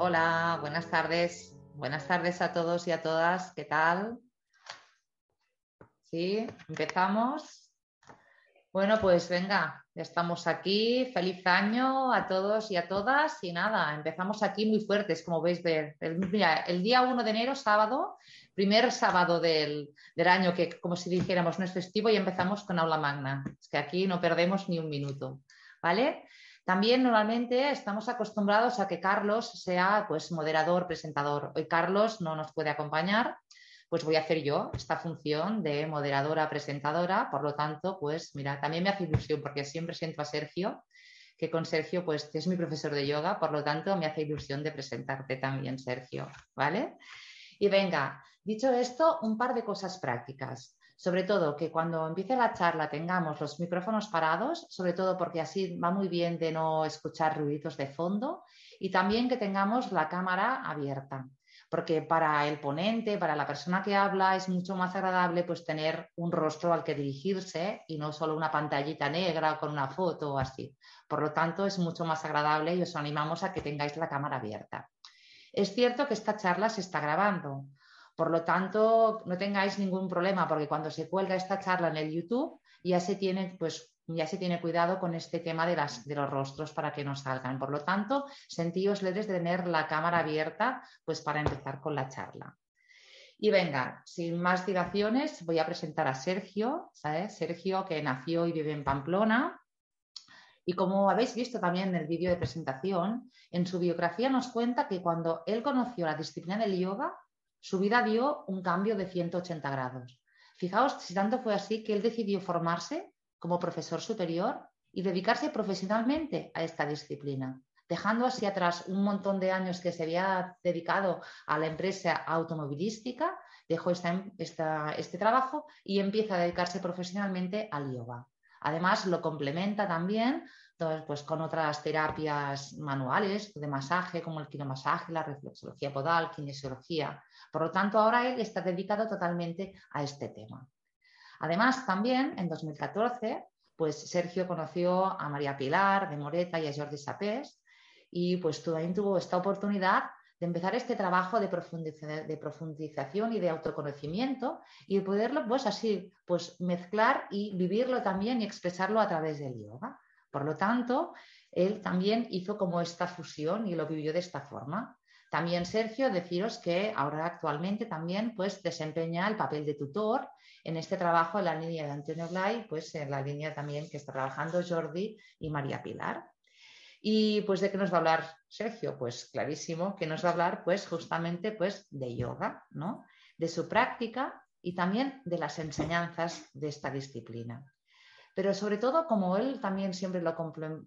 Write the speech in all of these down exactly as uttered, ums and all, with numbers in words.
Hola, buenas tardes. Buenas tardes a todos y a todas. ¿Qué tal? ¿Sí? ¿Empezamos? Bueno, pues venga, ya estamos aquí. Feliz año a todos y a todas. Y nada, empezamos aquí muy fuertes, como veis ver. El, mira, el día uno de enero, sábado, primer sábado del, del año, que como si dijéramos no es festivo, y empezamos con aula magna. Es que aquí no perdemos ni un minuto, ¿vale? También normalmente estamos acostumbrados a que Carlos sea pues moderador, presentador. Hoy Carlos no nos puede acompañar, pues voy a hacer yo esta función de moderadora, presentadora. Por lo tanto, pues mira, también me hace ilusión porque siempre siento a Sergio, que con Sergio pues es mi profesor de yoga, por lo tanto me hace ilusión de presentarte también, Sergio, ¿vale? Y venga, dicho esto, un par de cosas prácticas. Sobre todo que cuando empiece la charla tengamos los micrófonos parados, sobre todo porque así va muy bien de no escuchar ruiditos de fondo, y también que tengamos la cámara abierta, porque para el ponente, para la persona que habla, es mucho más agradable pues tener un rostro al que dirigirse y no solo una pantallita negra con una foto o así. Por lo tanto, es mucho más agradable y os animamos a que tengáis la cámara abierta. Es cierto que esta charla se está grabando, por lo tanto, no tengáis ningún problema porque cuando se cuelga esta charla en el YouTube ya se tiene, pues, ya se tiene cuidado con este tema de, las, de los rostros para que no salgan. Por lo tanto, sentíos libres de tener la cámara abierta pues, para empezar con la charla. Y venga, sin más dilaciones, voy a presentar a Sergio, ¿sabes? Sergio, que nació y vive en Pamplona. Y como habéis visto también en el vídeo de presentación, en su biografía nos cuenta que cuando él conoció la disciplina del yoga, su vida dio un cambio de ciento ochenta grados. Fijaos si tanto fue así que él decidió formarse como profesor superior y dedicarse profesionalmente a esta disciplina, dejando así atrás un montón de años que se había dedicado a la empresa automovilística, dejó esta, esta, este trabajo y empieza a dedicarse profesionalmente al yoga. Además, lo complementa también entonces, pues, con otras terapias manuales de masaje, como el quiromasaje, la reflexología podal, kinesiología. Por lo tanto, ahora él está dedicado totalmente a este tema. Además, también en dos mil catorce, pues Sergio conoció a María Pilar de Moreta y a Jordi Sapés y pues también tuvo esta oportunidad de empezar este trabajo de, profundización, de profundización y de autoconocimiento y de poderlo pues así pues mezclar y vivirlo también y expresarlo a través del yoga. Por lo tanto, él también hizo como esta fusión y lo vivió de esta forma. También Sergio, deciros que ahora actualmente también pues desempeña el papel de tutor en este trabajo en la línea de Antonio Blay, pues en la línea también que está trabajando Jordi y María Pilar. Y pues de qué nos va a hablar Sergio, pues clarísimo que nos va a hablar pues justamente pues de yoga, ¿no? De su práctica y también de las enseñanzas de esta disciplina. Pero sobre todo, como él también siempre lo,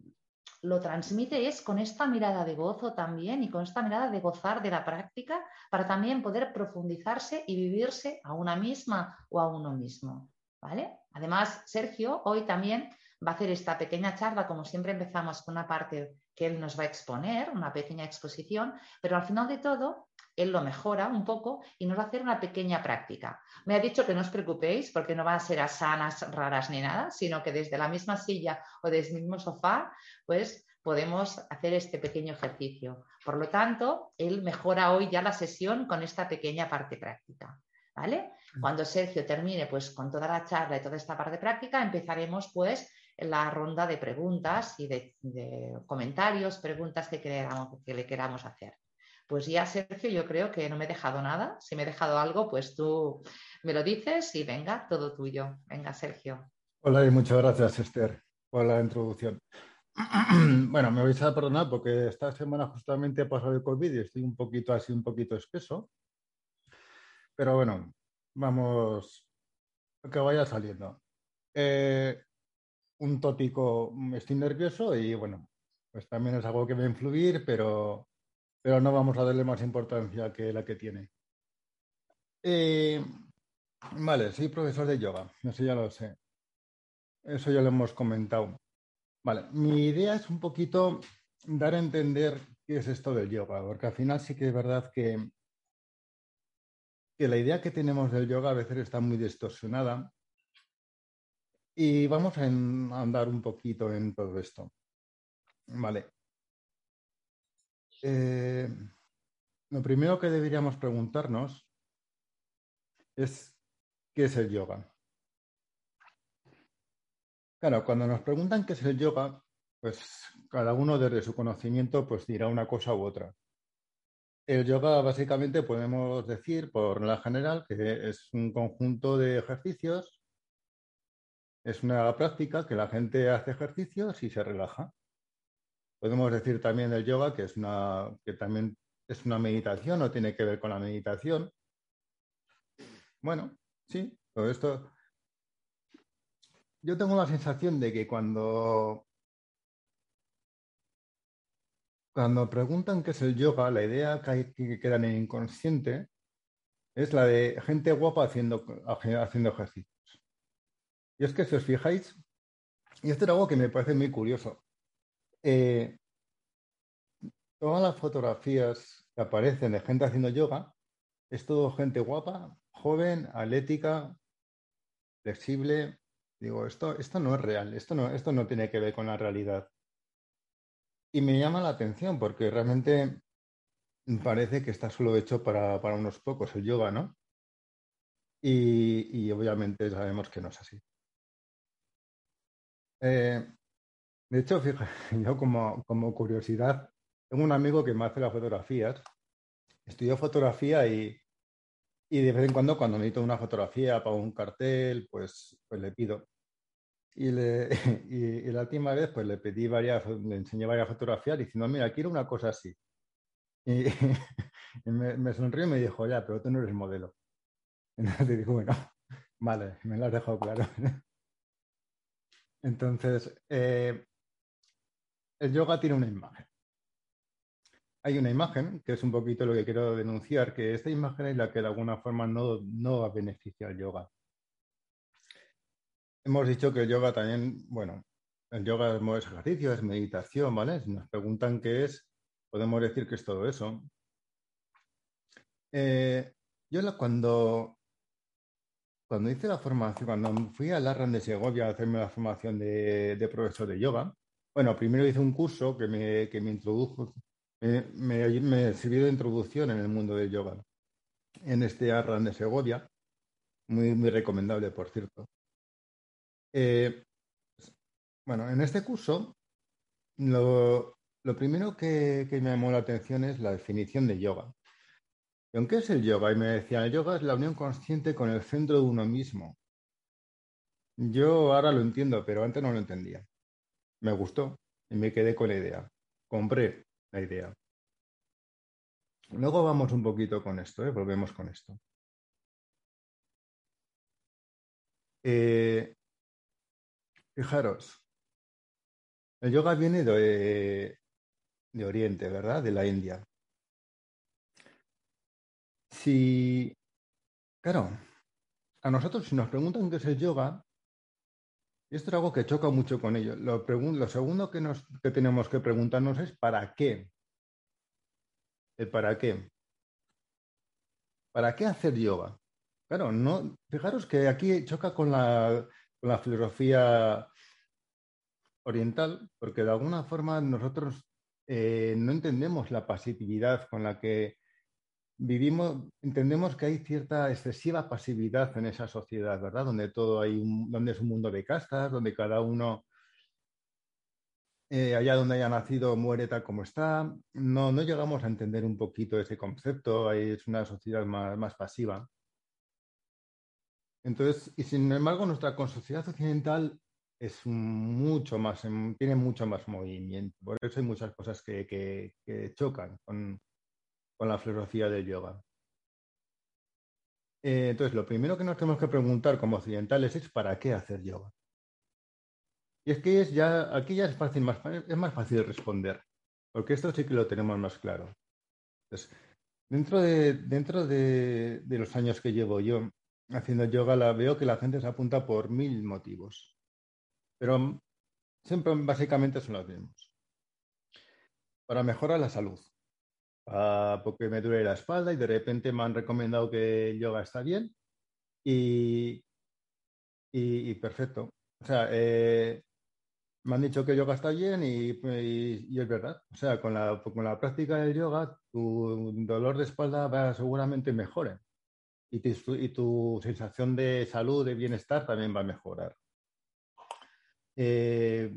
lo transmite, es con esta mirada de gozo también y con esta mirada de gozar de la práctica para también poder profundizarse y vivirse a una misma o a uno mismo, ¿vale? Además, Sergio hoy también va a hacer esta pequeña charla, como siempre empezamos con una parte que él nos va a exponer, una pequeña exposición, pero al final de todo él lo mejora un poco y nos va a hacer una pequeña práctica. Me ha dicho que no os preocupéis porque no van a ser asanas raras ni nada, sino que desde la misma silla o desde el mismo sofá, pues podemos hacer este pequeño ejercicio. Por lo tanto, él mejora hoy ya la sesión con esta pequeña parte práctica, ¿vale? Cuando Sergio termine pues con toda la charla y toda esta parte práctica, empezaremos pues la ronda de preguntas y de, de comentarios, preguntas que, queramos, que le queramos hacer. Pues ya, Sergio, yo creo que no me he dejado nada. Si me he dejado algo, pues tú me lo dices y venga, todo tuyo. Venga, Sergio. Hola y muchas gracias, Esther, por la introducción. Bueno, me vais a perdonar porque esta semana justamente he pasado el COVID y estoy un poquito así, un poquito espeso, pero bueno, vamos a que vaya saliendo. Eh, un tópico, mm, estoy nervioso y bueno, pues también es algo que va a influir, pero, pero no vamos a darle más importancia que la que tiene. Eh, vale, soy profesor de yoga, eso ya lo sé, eso ya lo hemos comentado. Vale, mi idea es un poquito dar a entender qué es esto del yoga, porque al final sí que es verdad que, que la idea que tenemos del yoga a veces está muy distorsionada y vamos a, en- a andar un poquito en todo esto. Vale. Eh, lo primero que deberíamos preguntarnos es ¿qué es el yoga? Claro, cuando nos preguntan qué es el yoga, pues cada uno desde su conocimiento pues dirá una cosa u otra. El yoga básicamente podemos decir, por regla general, que es un conjunto de ejercicios, es una práctica que la gente hace ejercicios y se relaja. Podemos decir también del yoga que es una, que también es una meditación, no tiene que ver con la meditación. Bueno, sí, todo esto. Yo tengo la sensación de que cuando, cuando preguntan qué es el yoga, la idea que, hay, que queda en el inconsciente es la de gente guapa haciendo, haciendo ejercicio. Y es que si os fijáis, y esto es algo que me parece muy curioso, eh, todas las fotografías que aparecen de gente haciendo yoga es todo gente guapa, joven, atlética, flexible. Digo, esto, esto no es real, esto no, esto no tiene que ver con la realidad. Y me llama la atención porque realmente parece que está solo hecho para, para unos pocos el yoga, ¿no? Y, y obviamente sabemos que no es así. Eh, de hecho, fíjate, yo como, como curiosidad, tengo un amigo que me hace las fotografías, estudió fotografía y, y de vez en cuando cuando necesito una fotografía para un cartel, pues, pues le pido. Y, le, y, y la última vez pues le pedí varias, le enseñé varias fotografías diciendo, mira, quiero una cosa así. Y, y me, me sonrió y me dijo, ya, pero tú no eres modelo. Entonces digo, bueno, vale, me lo has dejado claro. Entonces, eh, el yoga tiene una imagen. Hay una imagen, que es un poquito lo que quiero denunciar, que esta imagen es la que de alguna forma no, no beneficia al yoga. Hemos dicho que el yoga también, bueno, el yoga es ejercicio, es meditación, ¿vale? Si nos preguntan qué es, podemos decir que es todo eso. Eh, yo la- cuando, cuando hice la formación, cuando fui al Arran de Segovia a hacerme la formación de, de profesor de yoga, bueno, primero hice un curso que me, que me introdujo, me, me, me sirvió de introducción en el mundo del yoga, en este Arran de Segovia, muy, muy recomendable, por cierto. Eh, bueno, en este curso, lo, lo primero que, que me llamó la atención es la definición de yoga. ¿Y qué es el yoga? Y me decían, el yoga es la unión consciente con el centro de uno mismo. Yo ahora lo entiendo, pero antes no lo entendía. Me gustó y me quedé con la idea. Compré la idea. Luego vamos un poquito con esto, ¿eh? Volvemos con esto. Eh, fijaros, el yoga viene de, de Oriente, ¿verdad? De la India. Si, claro, a nosotros si nos preguntan qué es el yoga, esto es algo que choca mucho con ellos. Lo, lo segundo que, nos, que tenemos que preguntarnos es ¿para qué? ¿El para qué? ¿Para qué hacer yoga? Claro, no, fijaros que aquí choca con la, con la filosofía oriental, porque de alguna forma nosotros eh, no entendemos la pasividad con la que vivimos, entendemos que hay cierta excesiva pasividad en esa sociedad, ¿verdad? Donde todo hay un, donde es un mundo de castas, donde cada uno, eh, allá donde haya nacido, muere tal como está. No, no llegamos a entender un poquito ese concepto, ahí es una sociedad más, más pasiva. Entonces, y sin embargo, nuestra sociedad occidental es mucho más, em, tiene mucho más movimiento. Por eso hay muchas cosas que, que- que chocan con, con la filosofía del yoga. Eh, entonces, lo primero que nos tenemos que preguntar como occidentales es ¿para qué hacer yoga? Y es que es ya, aquí ya es fácil, más, es más fácil responder, porque esto sí que lo tenemos más claro. Entonces, dentro de, dentro de, de los años que llevo yo haciendo yoga, la, veo que la gente se apunta por mil motivos. Pero siempre básicamente son los mismos. Para mejorar la salud, ah, porque me duele la espalda y de repente me han recomendado que el yoga está bien y, y- y perfecto. O sea, eh, me han dicho que yoga está bien y, y- y es verdad. O sea, con la, con la práctica del yoga, tu dolor de espalda va seguramente mejore y tu, y tu sensación de salud, de bienestar también va a mejorar. Eh,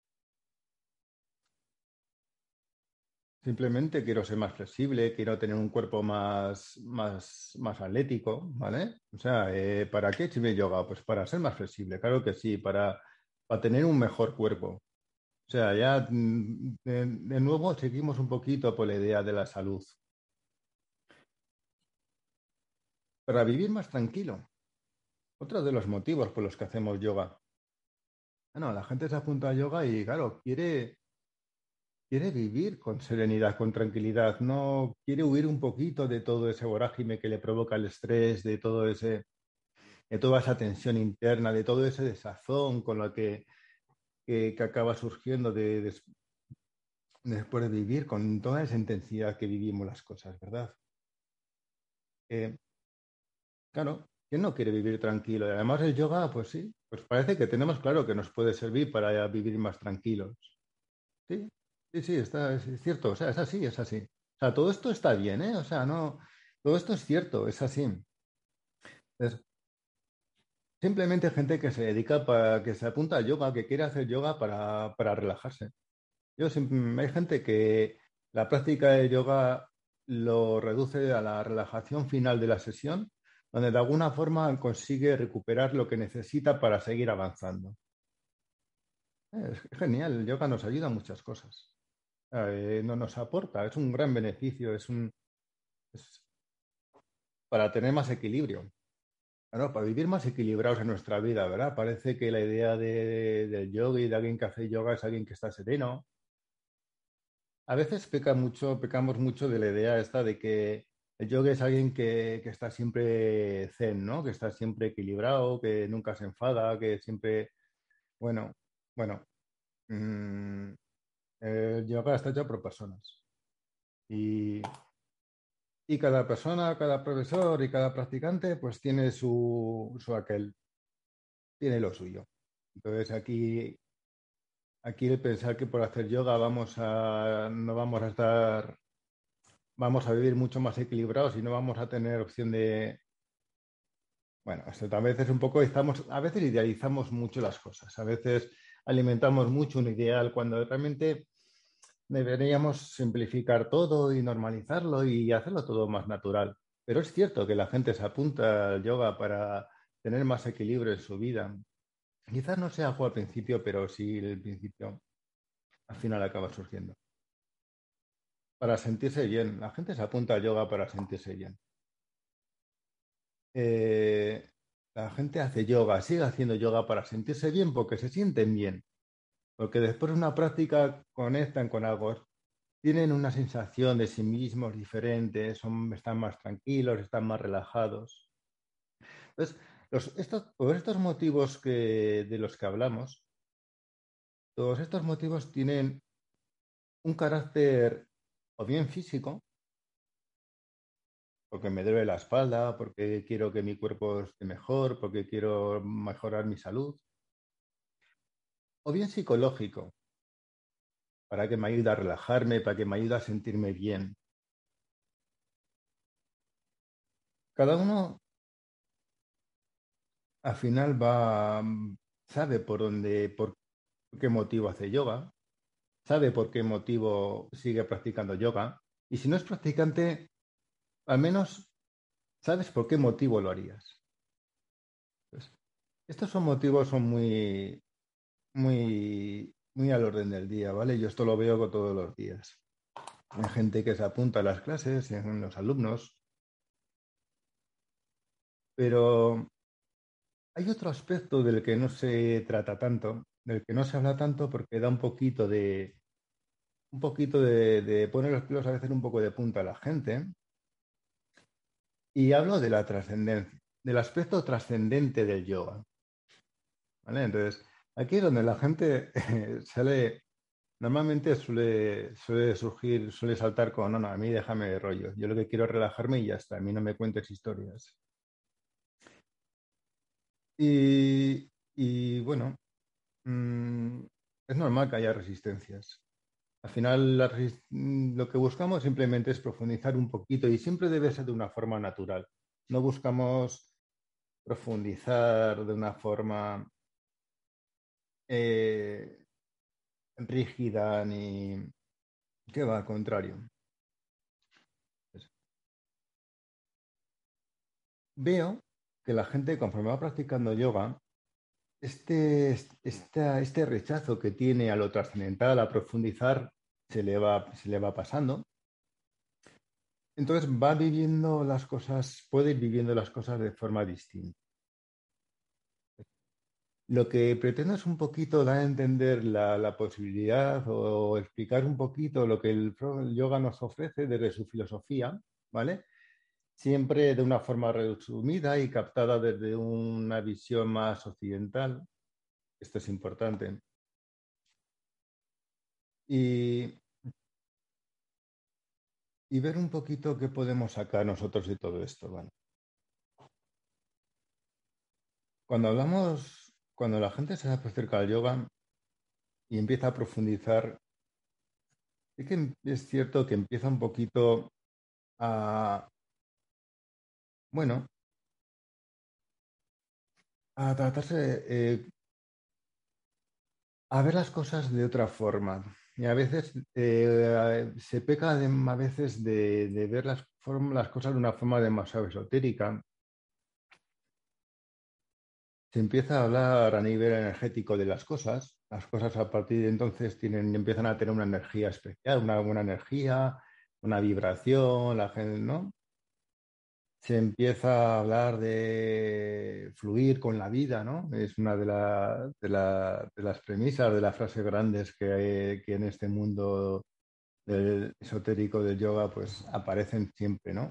Simplemente quiero ser más flexible, quiero tener un cuerpo más, más, más atlético, ¿vale? O sea, eh, ¿para qué sirve yoga? Pues para ser más flexible, claro que sí, para, para tener un mejor cuerpo. O sea, ya mm, de, de nuevo seguimos un poquito por la idea de la salud. Para vivir más tranquilo. Otro de los motivos por los que hacemos yoga. Bueno, la gente se apunta a yoga y, claro, quiere, quiere vivir con serenidad, con tranquilidad. No quiere huir un poquito de todo ese vorágine que le provoca el estrés, de todo ese, de toda esa tensión interna, de todo ese desazón con lo que, que, que acaba surgiendo de, de- después de vivir con toda esa intensidad que vivimos las cosas, ¿verdad? Eh, Claro, ¿quién no quiere vivir tranquilo? Y además el yoga, pues sí, pues parece que tenemos claro que nos puede servir para vivir más tranquilos. Sí, sí, sí, está, es, es cierto, o sea, es así, es así. O sea, todo esto está bien, ¿eh? O sea, no, todo esto es cierto, es así. Es simplemente gente que se dedica para, que se apunta al yoga, que quiere hacer yoga para, para relajarse. Yo sim- hay gente que la práctica de yoga lo reduce a la relajación final de la sesión, donde de alguna forma consigue recuperar lo que necesita para seguir avanzando. Es genial, el yoga nos ayuda a muchas cosas. Eh, no nos aporta, es un gran beneficio, es un, es para tener más equilibrio. Claro, para vivir más equilibrados en nuestra vida, ¿verdad? Parece que la idea de, del yoga y de alguien que hace yoga es alguien que está sereno. A veces peca mucho, pecamos mucho de la idea esta de que el yoga es alguien que, que está siempre zen, ¿no? Que está siempre equilibrado, que nunca se enfada, que siempre, bueno, bueno, mm, el yoga está hecho por personas. Y, y cada persona, cada profesor y cada practicante, pues tiene su, su aquel, tiene lo suyo. Entonces aquí, aquí el pensar que por hacer yoga vamos a, no vamos a estar, vamos a vivir mucho más equilibrados y no vamos a tener opción de, bueno, esto a veces un poco estamos, a veces idealizamos mucho las cosas, a veces alimentamos mucho un ideal cuando realmente deberíamos simplificar todo y normalizarlo y hacerlo todo más natural. Pero es cierto que la gente se apunta al yoga para tener más equilibrio en su vida. Quizás no sea algo al principio, pero sí el principio al final acaba surgiendo. Para sentirse bien. La gente se apunta al yoga para sentirse bien. Eh, la gente hace yoga, sigue haciendo yoga para sentirse bien porque se sienten bien. Porque después de una práctica conectan con algo, tienen una sensación de sí mismos diferente, son, están más tranquilos, están más relajados. Entonces, los, estos, por estos motivos que, de los que hablamos, todos estos motivos tienen un carácter o bien físico, porque me duele la espalda, porque quiero que mi cuerpo esté mejor, porque quiero mejorar mi salud, o bien psicológico, para que me ayude a relajarme, para que me ayude a sentirme bien. Cada uno al final va, sabe por dónde, por qué motivo hace yoga, sabe por qué motivo sigue practicando yoga, y si no es practicante, al menos sabes por qué motivo lo harías. Pues, estos son motivos son muy, muy, muy al orden del día, ¿vale? Yo esto lo veo todos los días. Hay gente que se apunta a las clases, en los alumnos, pero hay otro aspecto del que no se trata tanto, del que no se habla tanto porque da un poquito de, un poquito de, de poner los pelos a veces un poco de punta a la gente. Y hablo de la trascendencia, del aspecto trascendente del yoga, ¿vale? Entonces, aquí es donde la gente eh, sale, normalmente suele, suele surgir, suele saltar con, no, no, a mí déjame de rollo, yo lo que quiero es relajarme y ya está, a mí no me cuentes historias. Y, y bueno, mm, es normal que haya resistencias. Al final, la resis- lo que buscamos simplemente es profundizar un poquito y siempre debe ser de una forma natural. No buscamos profundizar de una forma eh, rígida ni que va al contrario. Veo que la gente, conforme va practicando yoga, este, este, este rechazo que tiene a lo trascendental, a profundizar, se le va, se le va pasando. Entonces va viviendo las cosas, puede ir viviendo las cosas de forma distinta. Lo que pretendo es un poquito dar a entender la, la posibilidad o explicar un poquito lo que el, el yoga nos ofrece desde su filosofía, ¿vale? Siempre de una forma resumida y captada desde una visión más occidental. Esto es importante. Y, y ver un poquito qué podemos sacar nosotros de todo esto, ¿vale? Cuando hablamos, cuando la gente se acerca al yoga y empieza a profundizar, es que es cierto que empieza un poquito a, bueno, a tratarse, eh, a ver las cosas de otra forma. Y a veces eh, se peca de- a veces de, de ver las, form- las cosas de una forma demasiado esotérica. Se empieza a hablar a nivel energético de las cosas. Las cosas a partir de entonces tienen, empiezan a tener una energía especial, una buena energía, una vibración, la gente, ¿no? Se empieza a hablar de fluir con la vida, ¿no? Es una de, la- de la- de las premisas, de las frases grandes que, hay- que en este mundo del esotérico del yoga pues aparecen siempre, ¿no?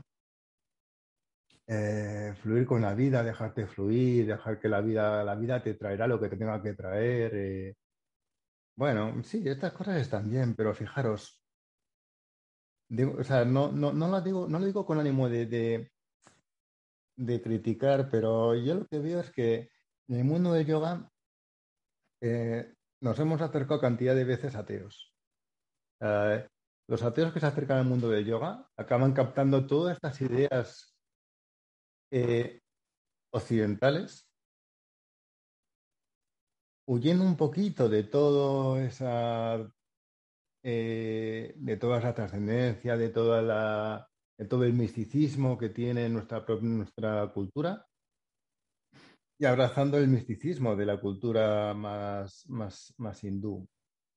Eh, fluir con la vida, dejarte fluir, dejar que la vida, la vida te traerá lo que te tenga que traer. eh. Bueno, sí, estas cosas están bien, pero fijaros, digo, o sea, no, no, no lo digo, no lo digo con ánimo de, de de criticar, pero yo lo que veo es que en el mundo del yoga eh, nos hemos acercado cantidad de veces a ateos. Eh, los ateos que se acercan al mundo del yoga acaban captando todas estas ideas eh, occidentales, huyendo un poquito de todo esa, eh, de toda esa trascendencia, de toda la, de todo el misticismo que tiene nuestra, pro- nuestra cultura y abrazando el misticismo de la cultura más, más, más hindú.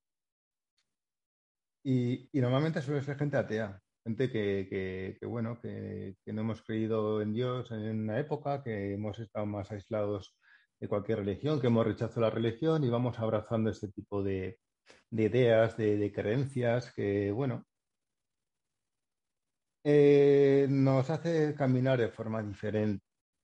Y, y normalmente suele ser gente atea, gente que, que- que, bueno, que, que no hemos creído en Dios en una época, que hemos estado más aislados de cualquier religión, que hemos rechazado la religión y vamos abrazando este tipo de, de ideas, de, de creencias que, bueno, eh, nos hace caminar de forma diferente,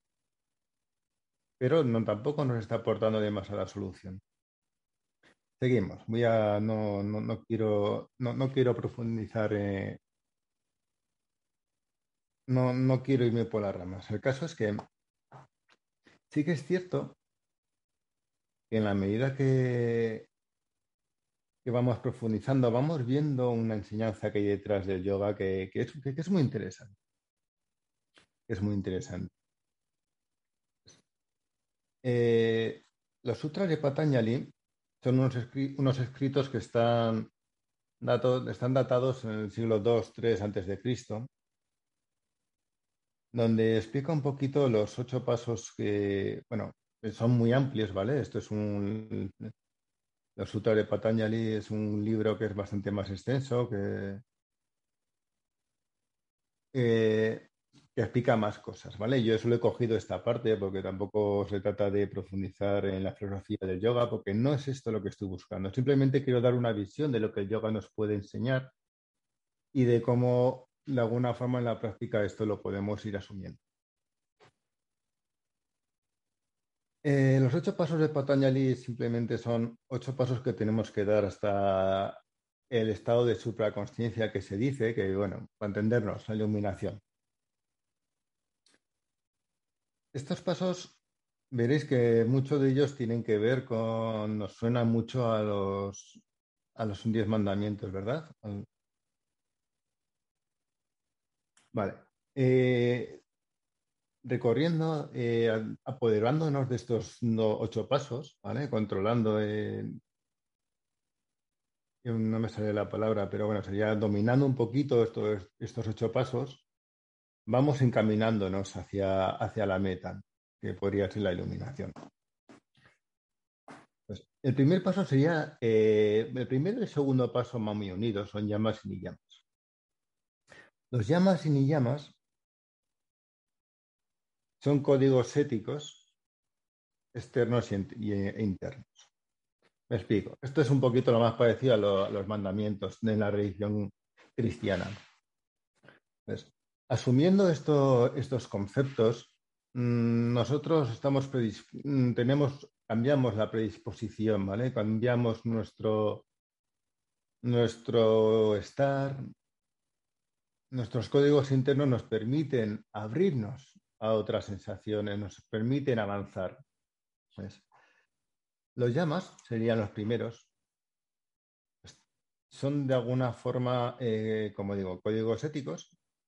pero no, tampoco nos está aportando demasiada solución. Seguimos. Voy a, no, no, no quiero, no, no quiero profundizar, eh, no, no quiero irme por las ramas. El caso es que sí que es cierto que en la medida que, que vamos profundizando, vamos viendo una enseñanza que hay detrás del yoga que, que es, que- que es muy interesante, que es muy interesante. Eh, los sutras de Patanjali son unos, escri- unos escritos que están, dato- están datados en el siglo dos tres antes de Cristo, donde explica un poquito los ocho pasos que, bueno, son muy amplios, ¿vale? Esto es un, los Sutras de Patanjali es un libro que es bastante más extenso, que, eh, que explica más cosas, ¿vale? Yo solo he cogido esta parte porque tampoco se trata de profundizar en la filosofía del yoga, porque no es esto lo que estoy buscando. Simplemente quiero dar una visión de lo que el yoga nos puede enseñar y de cómo, de alguna forma, en la práctica esto lo podemos ir asumiendo. Eh, los ocho pasos de Patanjali simplemente son ocho pasos que tenemos que dar hasta el estado de supraconsciencia que se dice, que, bueno, para entendernos, la iluminación. Estos pasos veréis que muchos de ellos tienen que ver con, nos suena mucho a los, a los diez mandamientos, ¿verdad? Vale. Eh, recorriendo, eh, apoderándonos de estos no, ocho pasos, ¿vale? Controlando, eh, no me sale la palabra, pero bueno, sería dominando un poquito estos, estos ocho pasos, vamos encaminándonos hacia, hacia la meta, que podría ser la iluminación. Pues, el primer paso sería, eh, el primero y el segundo paso van muy unidos, son llamas y ni llamas. Los llamas y ni llamas son códigos éticos externos e internos. Me explico. Esto es un poquito lo más parecido a, lo, a los mandamientos de la religión cristiana. Pues, asumiendo esto, estos conceptos, mmm, nosotros estamos tenemos, cambiamos la predisposición, ¿vale? Cambiamos nuestro, nuestro estar, nuestros códigos internos nos permiten abrirnos a otras sensaciones, nos permiten avanzar. ¿Ves? Los llamas serían los primeros. Son de alguna forma, eh, como digo, códigos éticos.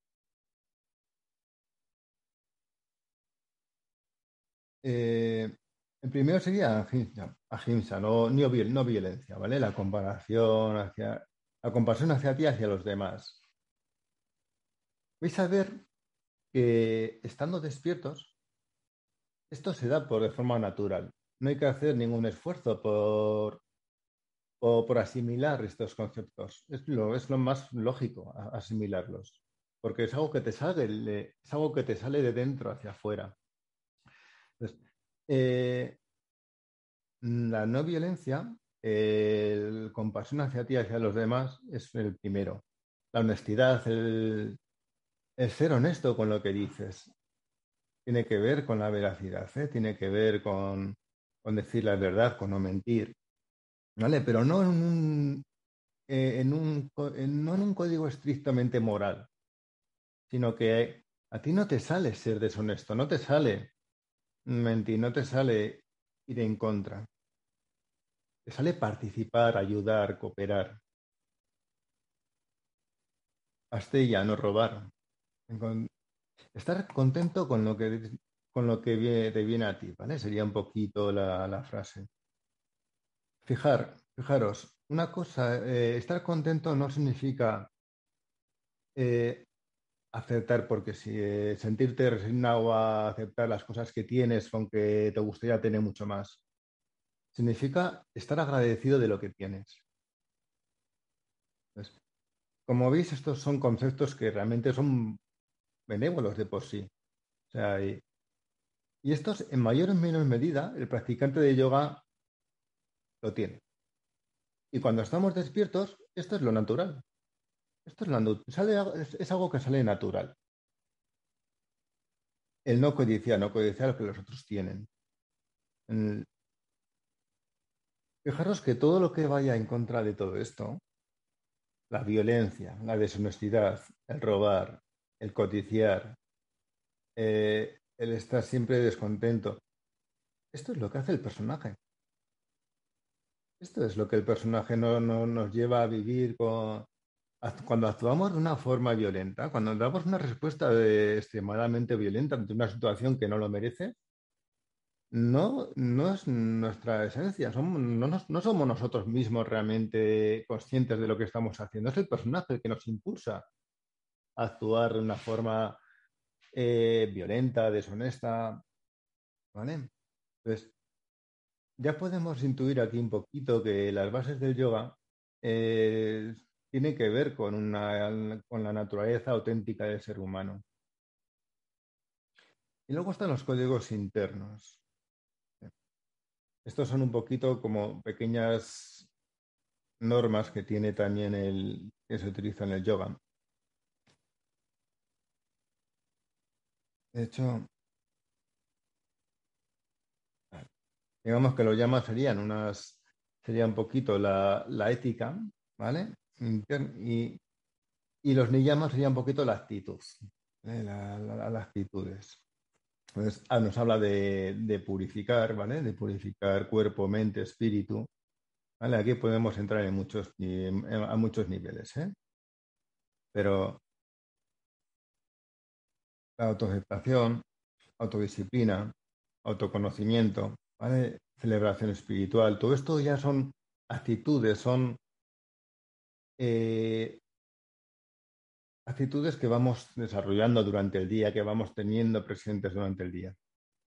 Eh, el primero sería ahimsa, ahimsa, no, no, no violencia, ¿vale? La comparación hacia, la compasión hacia ti y hacia los demás. Vais a ver que estando despiertos, esto se da por de forma natural. No hay que hacer ningún esfuerzo por, por, por asimilar estos conceptos. Es lo, es lo más lógico asimilarlos, porque es algo que te sale, es algo que te sale de dentro hacia afuera. Entonces, eh, la no violencia, el compasión hacia ti y hacia los demás es el primero. La honestidad, el, el ser honesto con lo que dices, tiene que ver con la veracidad, ¿eh? Tiene que ver con, con decir la verdad, con no mentir, ¿vale? Pero no en un, eh, en un, en, no en un código estrictamente moral, sino que a ti no te sale ser deshonesto, no te sale mentir, no te sale ir en contra. Te sale participar, ayudar, cooperar. Astella, no robar. Estar contento con lo que, con lo que viene, te viene a ti, ¿vale? Sería un poquito la, la frase. Fijar, fijaros, una cosa, eh, estar contento no significa eh, aceptar porque si eh, sentirte resignado a aceptar las cosas que tienes, aunque te gustaría tener mucho más. Significa estar agradecido de lo que tienes. Entonces, como veis, estos son conceptos que realmente son benévolos de por sí. O sea, y, y estos, en mayor o menor medida, el practicante de yoga lo tiene. Y cuando estamos despiertos, esto es lo natural. Esto es, lo, sale, es, es algo que sale natural. El no codiciar, no codiciar lo que los otros tienen. El, fijaros que todo lo que vaya en contra de todo esto, la violencia, la deshonestidad, el robar, el codiciar, eh, el estar siempre descontento, esto es lo que hace el personaje. Esto es lo que el personaje no, no, nos lleva a vivir con, cuando actuamos de una forma violenta, cuando damos una respuesta de, extremadamente violenta ante una situación que no lo merece, no, no es nuestra esencia, somos, no, nos, no somos nosotros mismos realmente conscientes de lo que estamos haciendo, es el personaje el que nos impulsa a actuar de una forma eh, violenta, deshonesta, ¿vale? Entonces, ya podemos intuir aquí un poquito que las bases del yoga eh, tienen que ver con, una, con la naturaleza auténtica del ser humano. Y luego están los códigos internos. Estos son un poquito como pequeñas normas que tiene también el que se utiliza en el yoga. De hecho, digamos que los llamas serían unas, sería un poquito la, la ética, ¿vale? Y, y los niyamas serían un poquito la actitud, ¿eh? la, la, las actitudes. Pues, ah, nos habla de, de purificar, ¿vale? De purificar cuerpo, mente, espíritu. ¿Vale? Aquí podemos entrar en muchos, en- a muchos niveles, ¿eh? Pero la autoaceptación, autodisciplina, autoconocimiento, ¿vale? Celebración espiritual, todo esto ya son actitudes, son eh, actitudes que vamos desarrollando durante el día, que vamos teniendo presentes durante el día.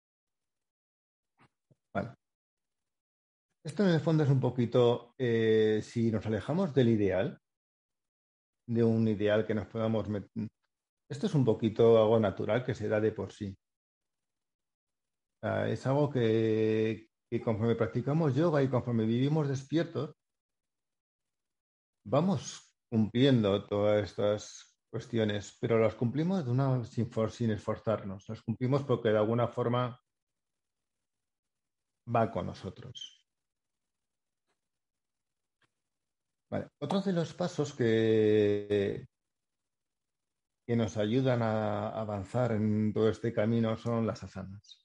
Vale. Esto en el fondo es un poquito, eh, si nos alejamos del ideal, de un ideal que nos podamos meter, esto es un poquito algo natural que se da de por sí. O sea, es algo que, que conforme practicamos yoga y conforme vivimos despiertos, vamos cumpliendo todas estas cuestiones, pero las cumplimos de una, sin, for, sin esforzarnos. Las cumplimos porque de alguna forma va con nosotros. Vale. Otro de los pasos que, que nos ayudan a avanzar en todo este camino son las asanas.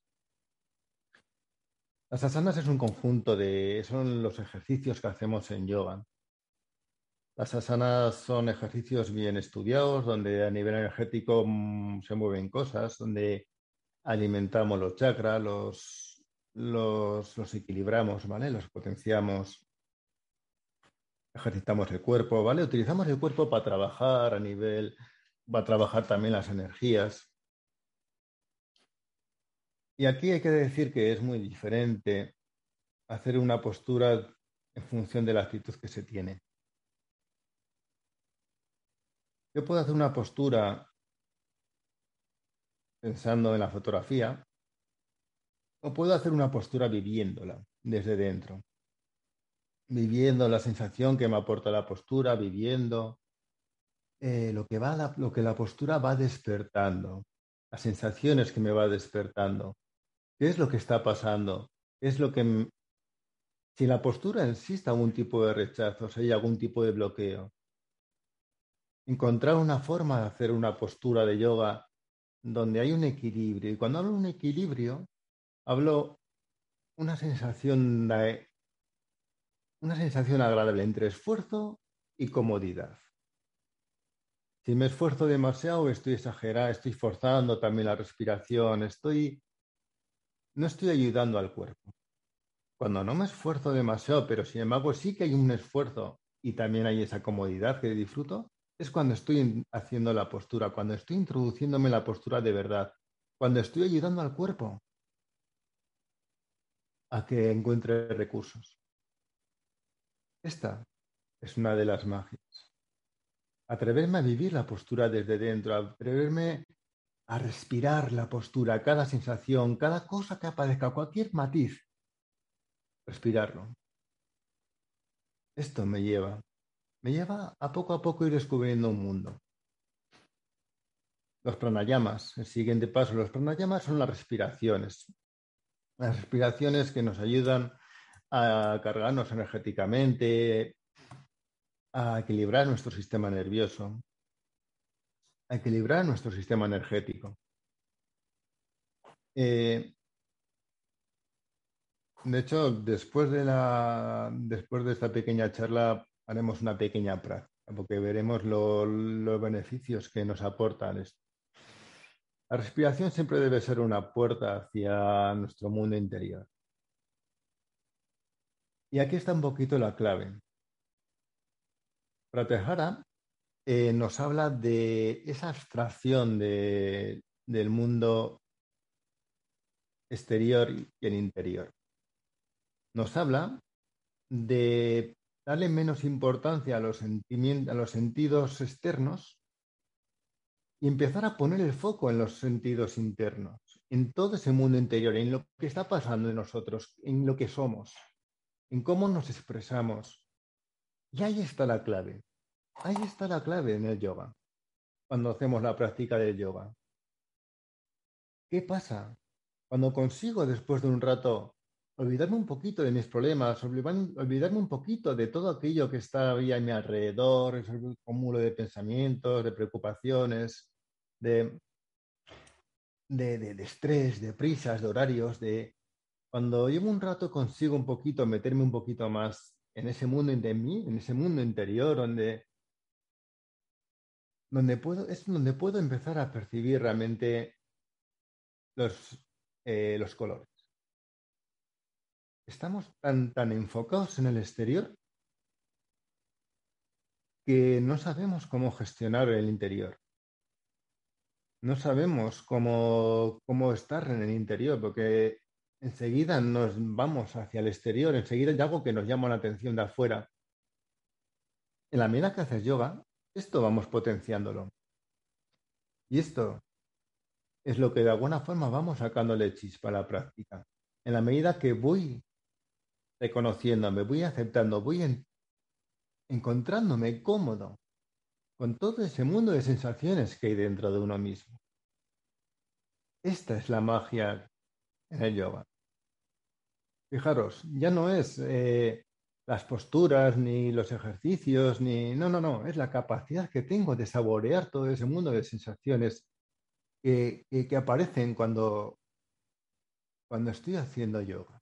Las asanas es un conjunto de, son los ejercicios que hacemos en yoga. Las asanas son ejercicios bien estudiados, donde a nivel energético mmm, se mueven cosas, donde alimentamos los chakras, los, los, los equilibramos, ¿vale? Los potenciamos, ejercitamos el cuerpo, ¿vale? Utilizamos el cuerpo para trabajar a nivel, va a trabajar también las energías. Y aquí hay que decir que es muy diferente hacer una postura en función de la actitud que se tiene. Yo puedo hacer una postura pensando en la fotografía o puedo hacer una postura viviéndola desde dentro, viviendo la sensación que me aporta la postura, viviendo eh, lo que va la, lo que la postura va despertando, las sensaciones que me va despertando, qué es lo que está pasando, qué es lo que si la postura existe algún tipo de rechazo, si hay algún tipo de bloqueo. Encontrar una forma de hacer una postura de yoga donde hay un equilibrio. Y cuando hablo de un equilibrio, hablo una sensación de, una sensación agradable entre esfuerzo y comodidad. Si me esfuerzo demasiado, estoy exagerando, estoy forzando también la respiración, estoy, no estoy ayudando al cuerpo. Cuando no me esfuerzo demasiado, pero sin embargo sí que hay un esfuerzo y también hay esa comodidad que disfruto, es cuando estoy haciendo la postura, cuando estoy introduciéndome en la postura de verdad, cuando estoy ayudando al cuerpo a que encuentre recursos. Esta es una de las magias. Atreverme a vivir la postura desde dentro, atreverme a respirar la postura, cada sensación, cada cosa que aparezca, cualquier matiz, respirarlo. Esto me lleva, me lleva a poco a poco ir descubriendo un mundo. Los pranayamas, el siguiente paso, los pranayamas son las respiraciones. Las respiraciones que nos ayudan a cargarnos energéticamente, a equilibrar nuestro sistema nervioso, a equilibrar nuestro sistema energético. Eh, de hecho, después de, la, después de esta pequeña charla haremos una pequeña práctica, porque veremos lo, los beneficios que nos aportan esto. La respiración siempre debe ser una puerta hacia nuestro mundo interior. Y aquí está un poquito la clave. Pratyahara eh, nos habla de esa abstracción de, del mundo exterior y el interior. Nos habla de darle menos importancia a los, sentimientos, a los sentidos externos y empezar a poner el foco en los sentidos internos, en todo ese mundo interior, en lo que está pasando en nosotros, en lo que somos, en cómo nos expresamos. Y ahí está la clave. Ahí está la clave en el yoga, cuando hacemos la práctica del yoga. ¿Qué pasa? Cuando consigo después de un rato olvidarme un poquito de mis problemas, olvidarme un poquito de todo aquello que está ahí a mi alrededor, ese cúmulo de pensamientos, de preocupaciones, de... de, de, de estrés, de prisas, de horarios, de cuando llevo un rato consigo un poquito meterme un poquito más en ese mundo de mí, en ese mundo interior donde, donde puedo, es donde puedo empezar a percibir realmente los, eh, los colores. Estamos tan, tan enfocados en el exterior que no sabemos cómo gestionar el interior. No sabemos cómo, cómo estar en el interior, porque enseguida nos vamos hacia el exterior, enseguida hay algo que nos llama la atención de afuera. En la medida que haces yoga, esto vamos potenciándolo. Y esto es lo que de alguna forma vamos sacándole chispa a la práctica. En la medida que voy reconociéndome, voy aceptando, voy en- encontrándome cómodo con todo ese mundo de sensaciones que hay dentro de uno mismo. Esta es la magia en el yoga. Fijaros, ya no es eh, las posturas, ni los ejercicios, ni... No, no, no, es la capacidad que tengo de saborear todo ese mundo de sensaciones que, que, que aparecen cuando, cuando estoy haciendo yoga.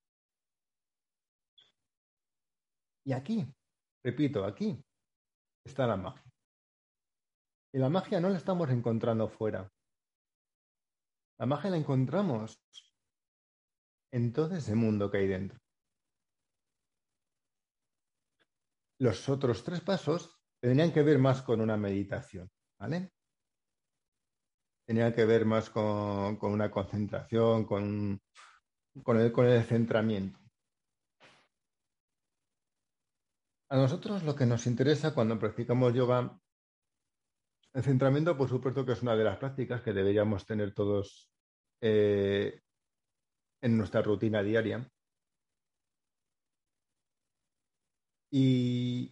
Y aquí, repito, aquí está la magia. Y la magia no la estamos encontrando fuera. La magia la encontramos en todo ese mundo que hay dentro. Los otros tres pasos tendrían que ver más con una meditación, ¿vale? Tenían que ver más con, con una concentración, con, con, el, con el centramiento. A nosotros lo que nos interesa cuando practicamos yoga, el centramiento, por supuesto que es una de las prácticas que deberíamos tener todos eh, en nuestra rutina diaria. Y,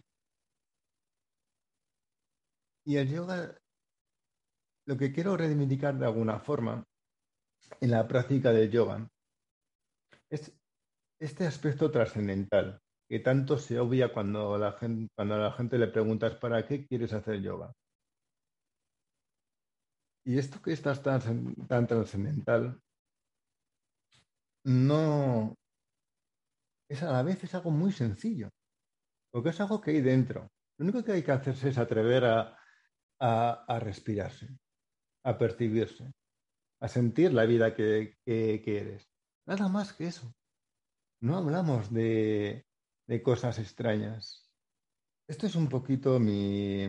y el yoga, lo que quiero reivindicar de alguna forma en la práctica del yoga es este aspecto trascendental que tanto se obvia cuando, la gente, cuando a la gente le preguntas ¿para qué quieres hacer yoga? Y esto que está tan, tan trascendental no es a la vez es algo muy sencillo, porque es algo que hay dentro. Lo único que hay que hacerse es atrever a, a, a respirarse, a percibirse, a sentir la vida que, que, que eres. Nada más que eso. No hablamos de, de cosas extrañas. Esto es un poquito mi,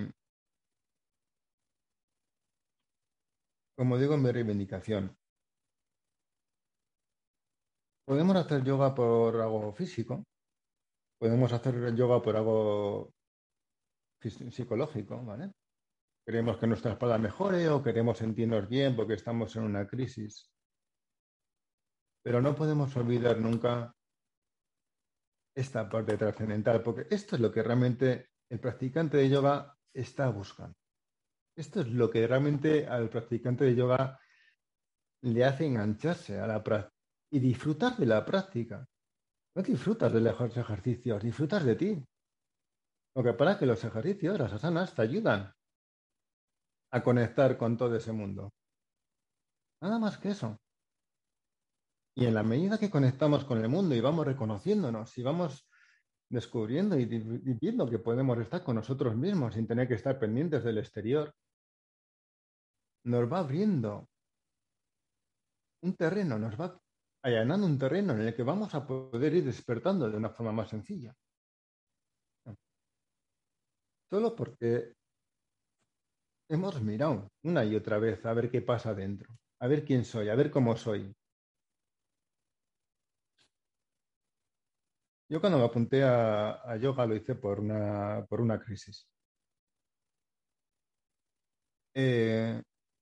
como digo, mi reivindicación. Podemos hacer yoga por algo físico, podemos hacer yoga por algo fisi- psicológico, ¿vale? Queremos que nuestra espalda mejore o queremos sentirnos bien porque estamos en una crisis. Pero no podemos olvidar nunca esta parte trascendental, porque esto es lo que realmente el practicante de yoga está buscando. Esto es lo que realmente al practicante de yoga le hace engancharse a la práctica y disfrutar de la práctica. No disfrutas de los ejercicios, disfrutas de ti. Lo que pasa es que los ejercicios, las asanas, te ayudan a conectar con todo ese mundo. Nada más que eso. Y en la medida que conectamos con el mundo y vamos reconociéndonos y vamos descubriendo y, y viendo que podemos estar con nosotros mismos sin tener que estar pendientes del exterior, nos va abriendo un terreno, nos va allanando un terreno en el que vamos a poder ir despertando de una forma más sencilla. Solo porque hemos mirado una y otra vez a ver qué pasa dentro, a ver quién soy, a ver cómo soy. Yo cuando me apunté a, a yoga lo hice por una, por una crisis. Eh,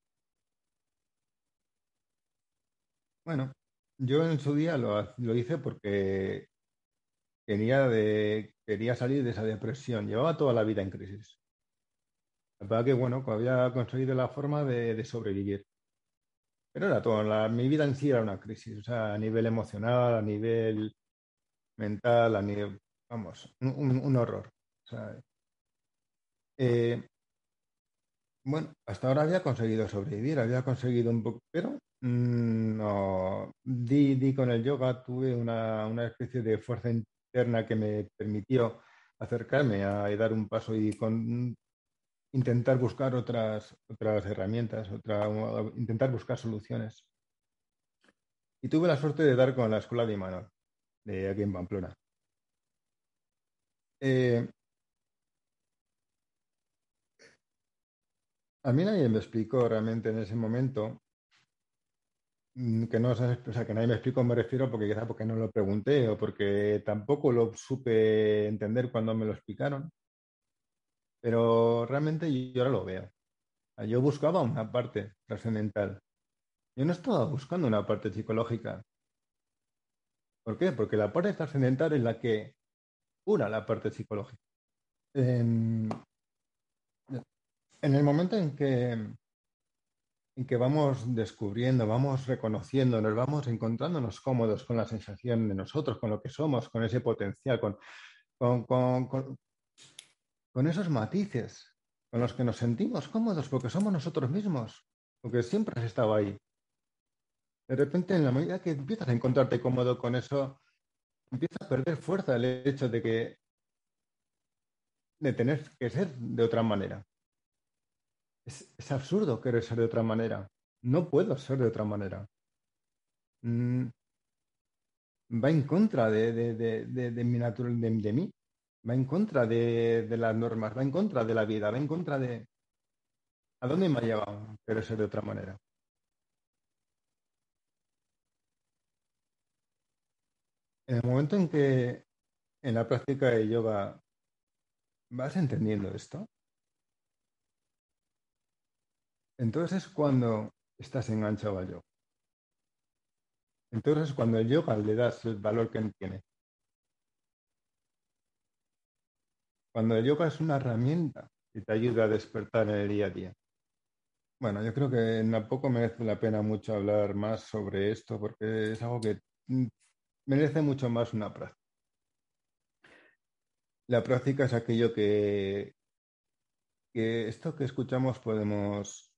bueno, yo en su día lo, lo hice porque quería, de, quería salir de esa depresión. Llevaba toda la vida en crisis. La verdad que, bueno, había conseguido la forma de, de sobrevivir. Pero era todo, la- mi vida en sí era una crisis, o sea, a nivel emocional, a nivel mental, a nivel, vamos, un, un- un horror. O sea, eh, bueno, hasta ahora había conseguido sobrevivir, había conseguido un poco, pero Mm, no, di, di con el yoga, tuve una, una especie de fuerza interna que me permitió acercarme a, y dar un paso y con, intentar buscar otras, otras herramientas, otra, intentar buscar soluciones. Y tuve la suerte de dar con la escuela de Imanol, de aquí en Pamplona. Eh, a mí nadie me explicó realmente en ese momento, mm, que no, sabes, o sea, que nadie me explicó, me refiero porque quizá porque no lo pregunté o porque tampoco lo supe entender cuando me lo explicaron, pero realmente yo ahora lo veo. Yo buscaba una parte trascendental. Yo no estaba buscando una parte psicológica. ¿Por qué? Porque la parte trascendental es la que cura la parte psicológica. En, en el momento en que, en que vamos descubriendo, vamos reconociendo, nos vamos encontrándonos cómodos con la sensación de nosotros, con lo que somos, con ese potencial, con, con, con, con, con esos matices con los que nos sentimos cómodos porque somos nosotros mismos, porque siempre has estado ahí. De repente, en la medida que empiezas a encontrarte cómodo con eso, empieza a perder fuerza el hecho de que de tener que ser de otra manera. Es, es absurdo querer ser de otra manera. No puedo ser de otra manera. Mm, va en contra de, de, de, de, de mi natural, de, de, mí. Va en contra de, de, las normas, va en contra de la vida, va en contra de... ¿A dónde me ha llevado querer ser de otra manera? En el momento en que en la práctica de yoga vas entendiendo esto, entonces es cuando estás enganchado al yoga. Entonces, cuando el yoga le das el valor que tiene, cuando el yoga es una herramienta que te ayuda a despertar en el día a día. Bueno, yo creo que tampoco merece la pena mucho hablar más sobre esto porque es algo que mm, merece mucho más una práctica. La práctica es aquello que, que esto que escuchamos podemos,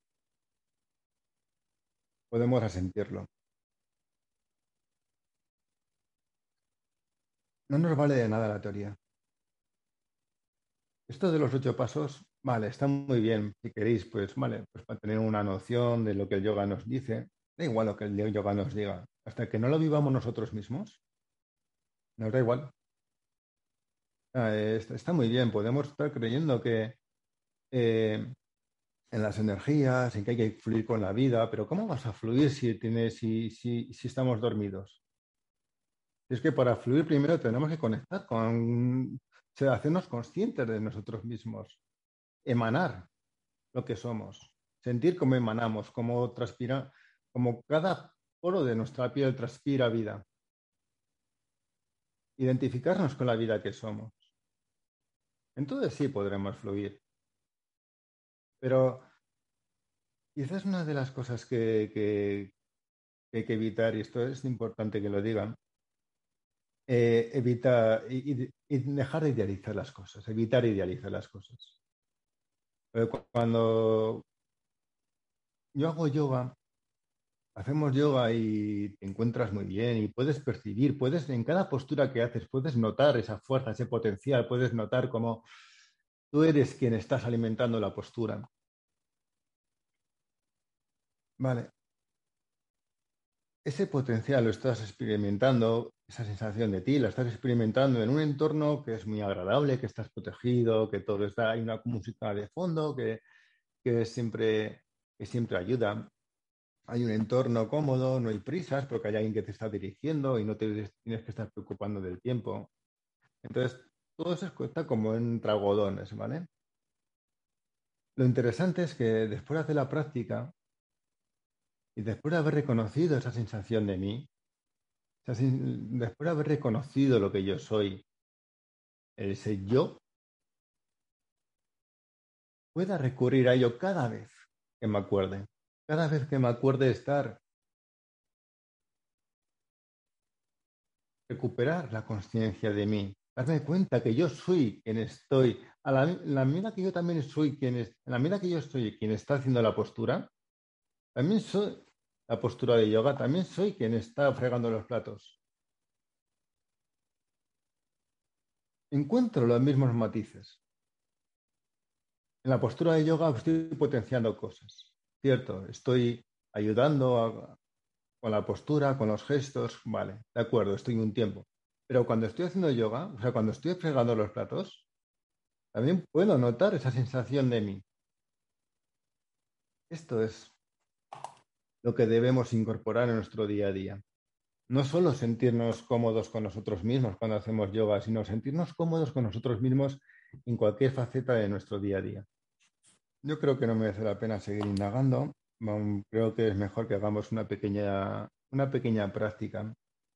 podemos asentirlo. No nos vale de nada la teoría. Esto de los ocho pasos, vale, está muy bien. Si queréis, pues vale, pues para tener una noción de lo que el yoga nos dice, da igual lo que el yoga nos diga. Hasta que no lo vivamos nosotros mismos, nos da igual. Ah, eh, está, está muy bien, podemos estar creyendo que eh, en las energías, en que hay que fluir con la vida, pero ¿cómo vas a fluir si, tienes, si, si, si estamos dormidos? Es que para fluir primero tenemos que conectar con, o sea, hacernos conscientes de nosotros mismos, emanar lo que somos, sentir cómo emanamos, cómo transpira, como cada poro de nuestra piel transpira vida, identificarnos con la vida que somos. Entonces sí podremos fluir, pero quizás una de las cosas que, que, que hay que evitar, y esto es importante que lo digan, eh, evita y, y- y dejar de idealizar las cosas, evitar idealizar las cosas. Eh, cu- Cuando yo hago yoga, hacemos yoga y te encuentras muy bien y puedes percibir, puedes en cada postura que haces, puedes notar esa fuerza, ese potencial, puedes notar cómo tú eres quien estás alimentando la postura. Vale, ese potencial lo estás experimentando, esa sensación de ti, la estás experimentando en un entorno que es muy agradable, que estás protegido, que todo está, hay una música de fondo que, que siempre, que siempre ayuda. Hay un entorno cómodo, no hay prisas porque hay alguien que te está dirigiendo y no te tienes que estar preocupando del tiempo. Entonces, todo eso está como entre algodones, ¿vale? Lo interesante es que después de hacer la práctica y después de haber reconocido esa sensación de mí, esa sen- después de haber reconocido lo que yo soy, ese yo, pueda recurrir a ello cada vez que me acuerde. Cada vez que me acuerde de estar, recuperar la conciencia de mí, darme cuenta que yo soy quien estoy, a la, en la medida que yo también soy quien es, en la medida que yo soy quien está haciendo la postura, también soy, la postura de yoga, también soy quien está fregando los platos. Encuentro los mismos matices. En la postura de yoga estoy potenciando cosas. Cierto, estoy ayudando a- con la postura, con los gestos, vale, de acuerdo, estoy un tiempo. Pero cuando estoy haciendo yoga, o sea, cuando estoy fregando los platos, también puedo notar esa sensación de mí. Esto es lo que debemos incorporar en nuestro día a día. No solo sentirnos cómodos con nosotros mismos cuando hacemos yoga, sino sentirnos cómodos con nosotros mismos en cualquier faceta de nuestro día a día. Yo creo que no merece la pena seguir indagando. Mm, Creo que es mejor que hagamos una pequeña, una pequeña práctica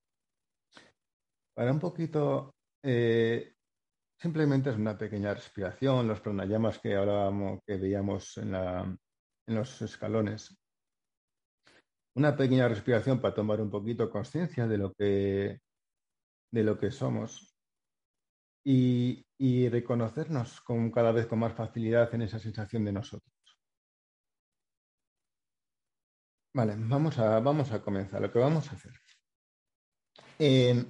para un poquito, eh, simplemente es una pequeña respiración, los pranayamas que hablábamos, que veíamos en la, en los escalones. Una pequeña respiración para tomar un poquito conciencia de lo que, de lo que somos y, y reconocernos con, cada vez con más facilidad en esa sensación de nosotros. Vale, vamos a, vamos a comenzar. Lo que vamos a hacer. Eh,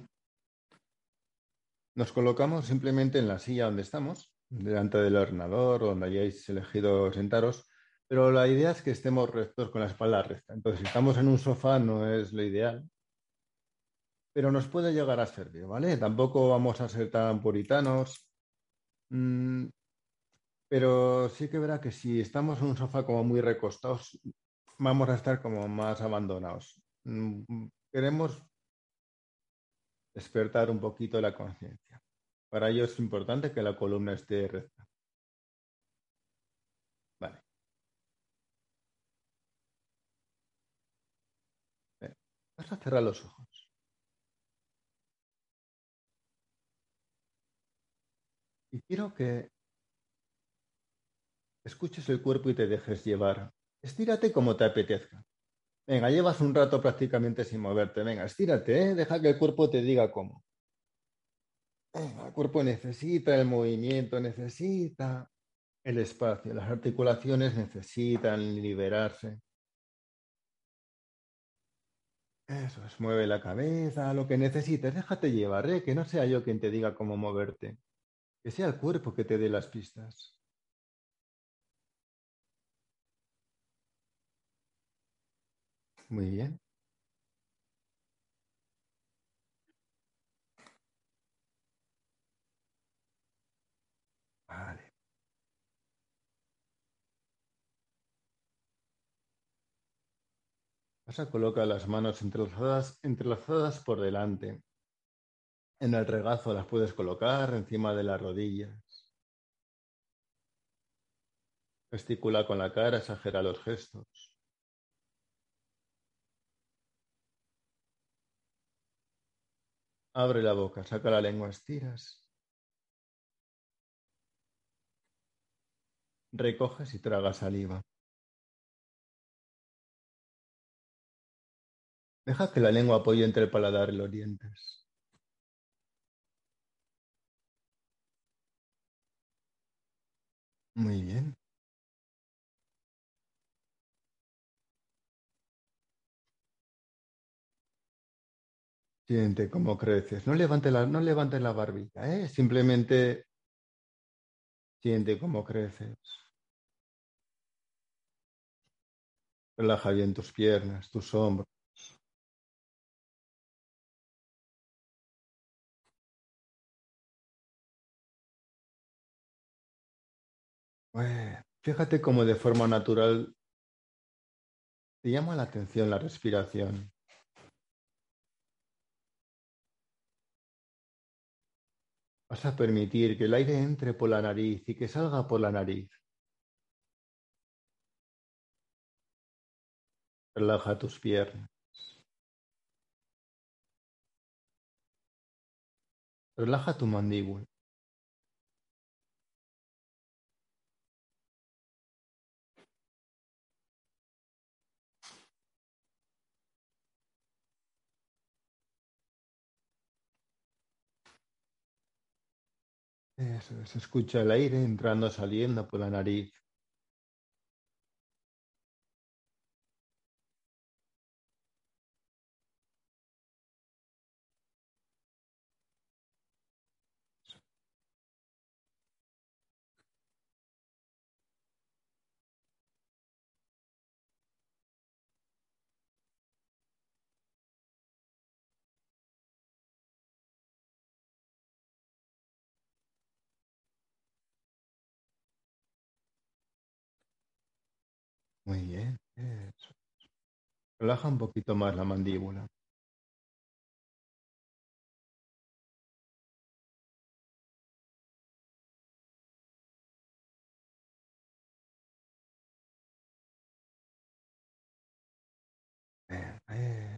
nos colocamos simplemente en la silla donde estamos, delante del ordenador, donde hayáis elegido sentaros, pero la idea es que estemos rectos con la espalda recta. Entonces, si estamos en un sofá no es lo ideal, pero nos puede llegar a servir, ¿vale? Tampoco vamos a ser tan puritanos. Mm, Pero sí que verá que si estamos en un sofá como muy recostados, vamos a estar como más abandonados. Mm, Queremos despertar un poquito la conciencia. Para ello es importante que la columna esté recta. Vale. Bien. Vas a cerrar los ojos y quiero que escuches el cuerpo y te dejes llevar. Estírate como te apetezca. Venga, llevas un rato prácticamente sin moverte. Venga, estírate, ¿eh? Deja que el cuerpo te diga cómo. Venga, el cuerpo necesita el movimiento, necesita el espacio. Las articulaciones necesitan liberarse. Eso es, mueve la cabeza, lo que necesites. Déjate llevar, ¿eh? Que no sea yo quien te diga cómo moverte. Que sea el cuerpo que te dé las pistas. Muy bien. Vale. Vas a colocar las manos entrelazadas, entrelazadas por delante. En el regazo las puedes colocar encima de las rodillas. Gesticula con la cara, exagera los gestos. Abre la boca, saca la lengua, estiras. Recoges y tragas saliva. Deja que la lengua apoye entre el paladar y los dientes. Muy bien. Siente cómo creces. No levantes la, no levantes la barbilla, ¿eh? Simplemente siente cómo creces. Relaja bien tus piernas, tus hombros. Bueno, fíjate cómo de forma natural te llama la atención la respiración. Vas a permitir que el aire entre por la nariz y que salga por la nariz. Relaja tus piernas. Relaja tu mandíbula. Eso es, escucha el aire entrando, saliendo por la nariz. Muy bien. Eso. Relaja un poquito más la mandíbula. Bien, bien.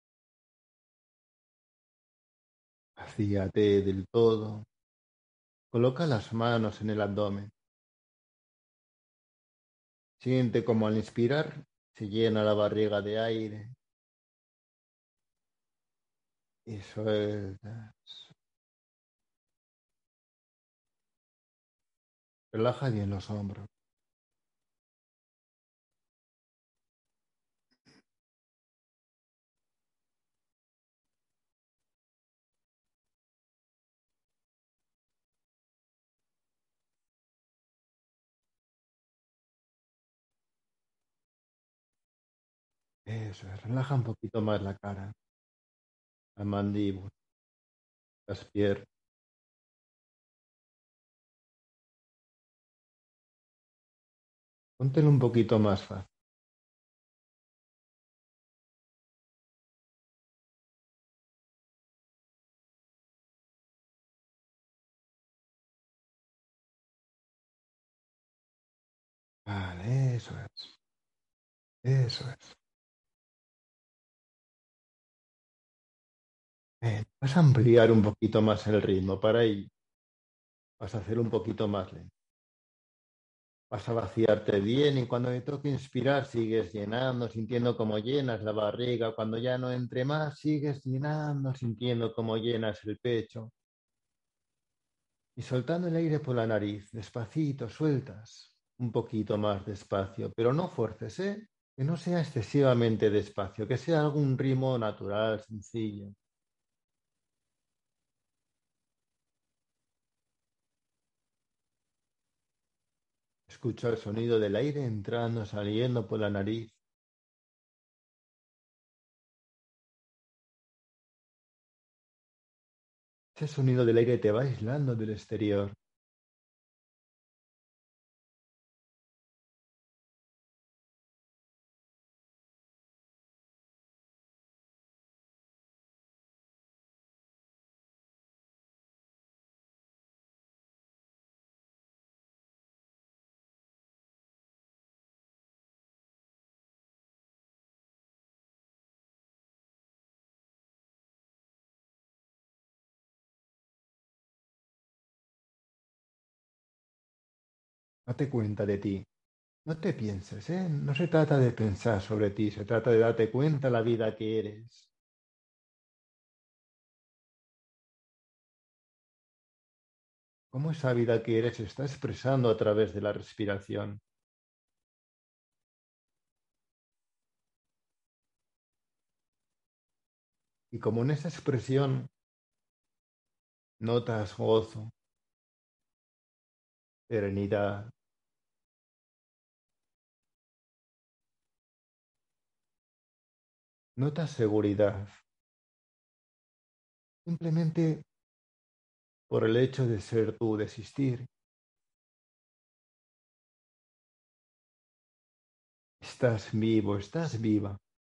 Vacíate del todo. Coloca las manos en el abdomen. Siente como al inspirar se llena la barriga de aire y sueltas. Relaja bien los hombros. Eso es. Relaja un poquito más la cara, la mandíbula, las piernas. Póntelo un poquito más fácil. Vale, eso es. Eso es. Bien, vas a ampliar un poquito más el ritmo. Para ello vas a hacer un poquito más lento. Vas a vaciarte bien y cuando te toque inspirar sigues llenando, sintiendo cómo llenas la barriga. Cuando ya no entre más, sigues llenando, sintiendo cómo llenas el pecho. Y soltando el aire por la nariz, despacito, sueltas. Un poquito más despacio, pero no fuerces, ¿eh? Que no sea excesivamente despacio, que sea algún ritmo natural, sencillo. Escucha el sonido del aire entrando, saliendo por la nariz. Ese sonido del aire te va aislando del exterior. Date cuenta de ti. No te pienses, ¿eh? No se trata de pensar sobre ti, se trata de darte cuenta de la vida que eres. Cómo esa vida que eres se está expresando a través de la respiración. Y como en esa expresión notas gozo, serenidad, notas seguridad, simplemente por el hecho de ser tú, de existir. Estás vivo, estás viva.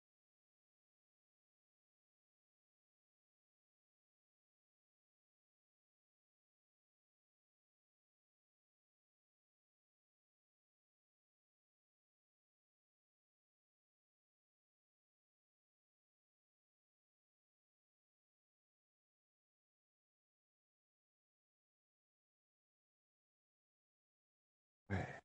Eh,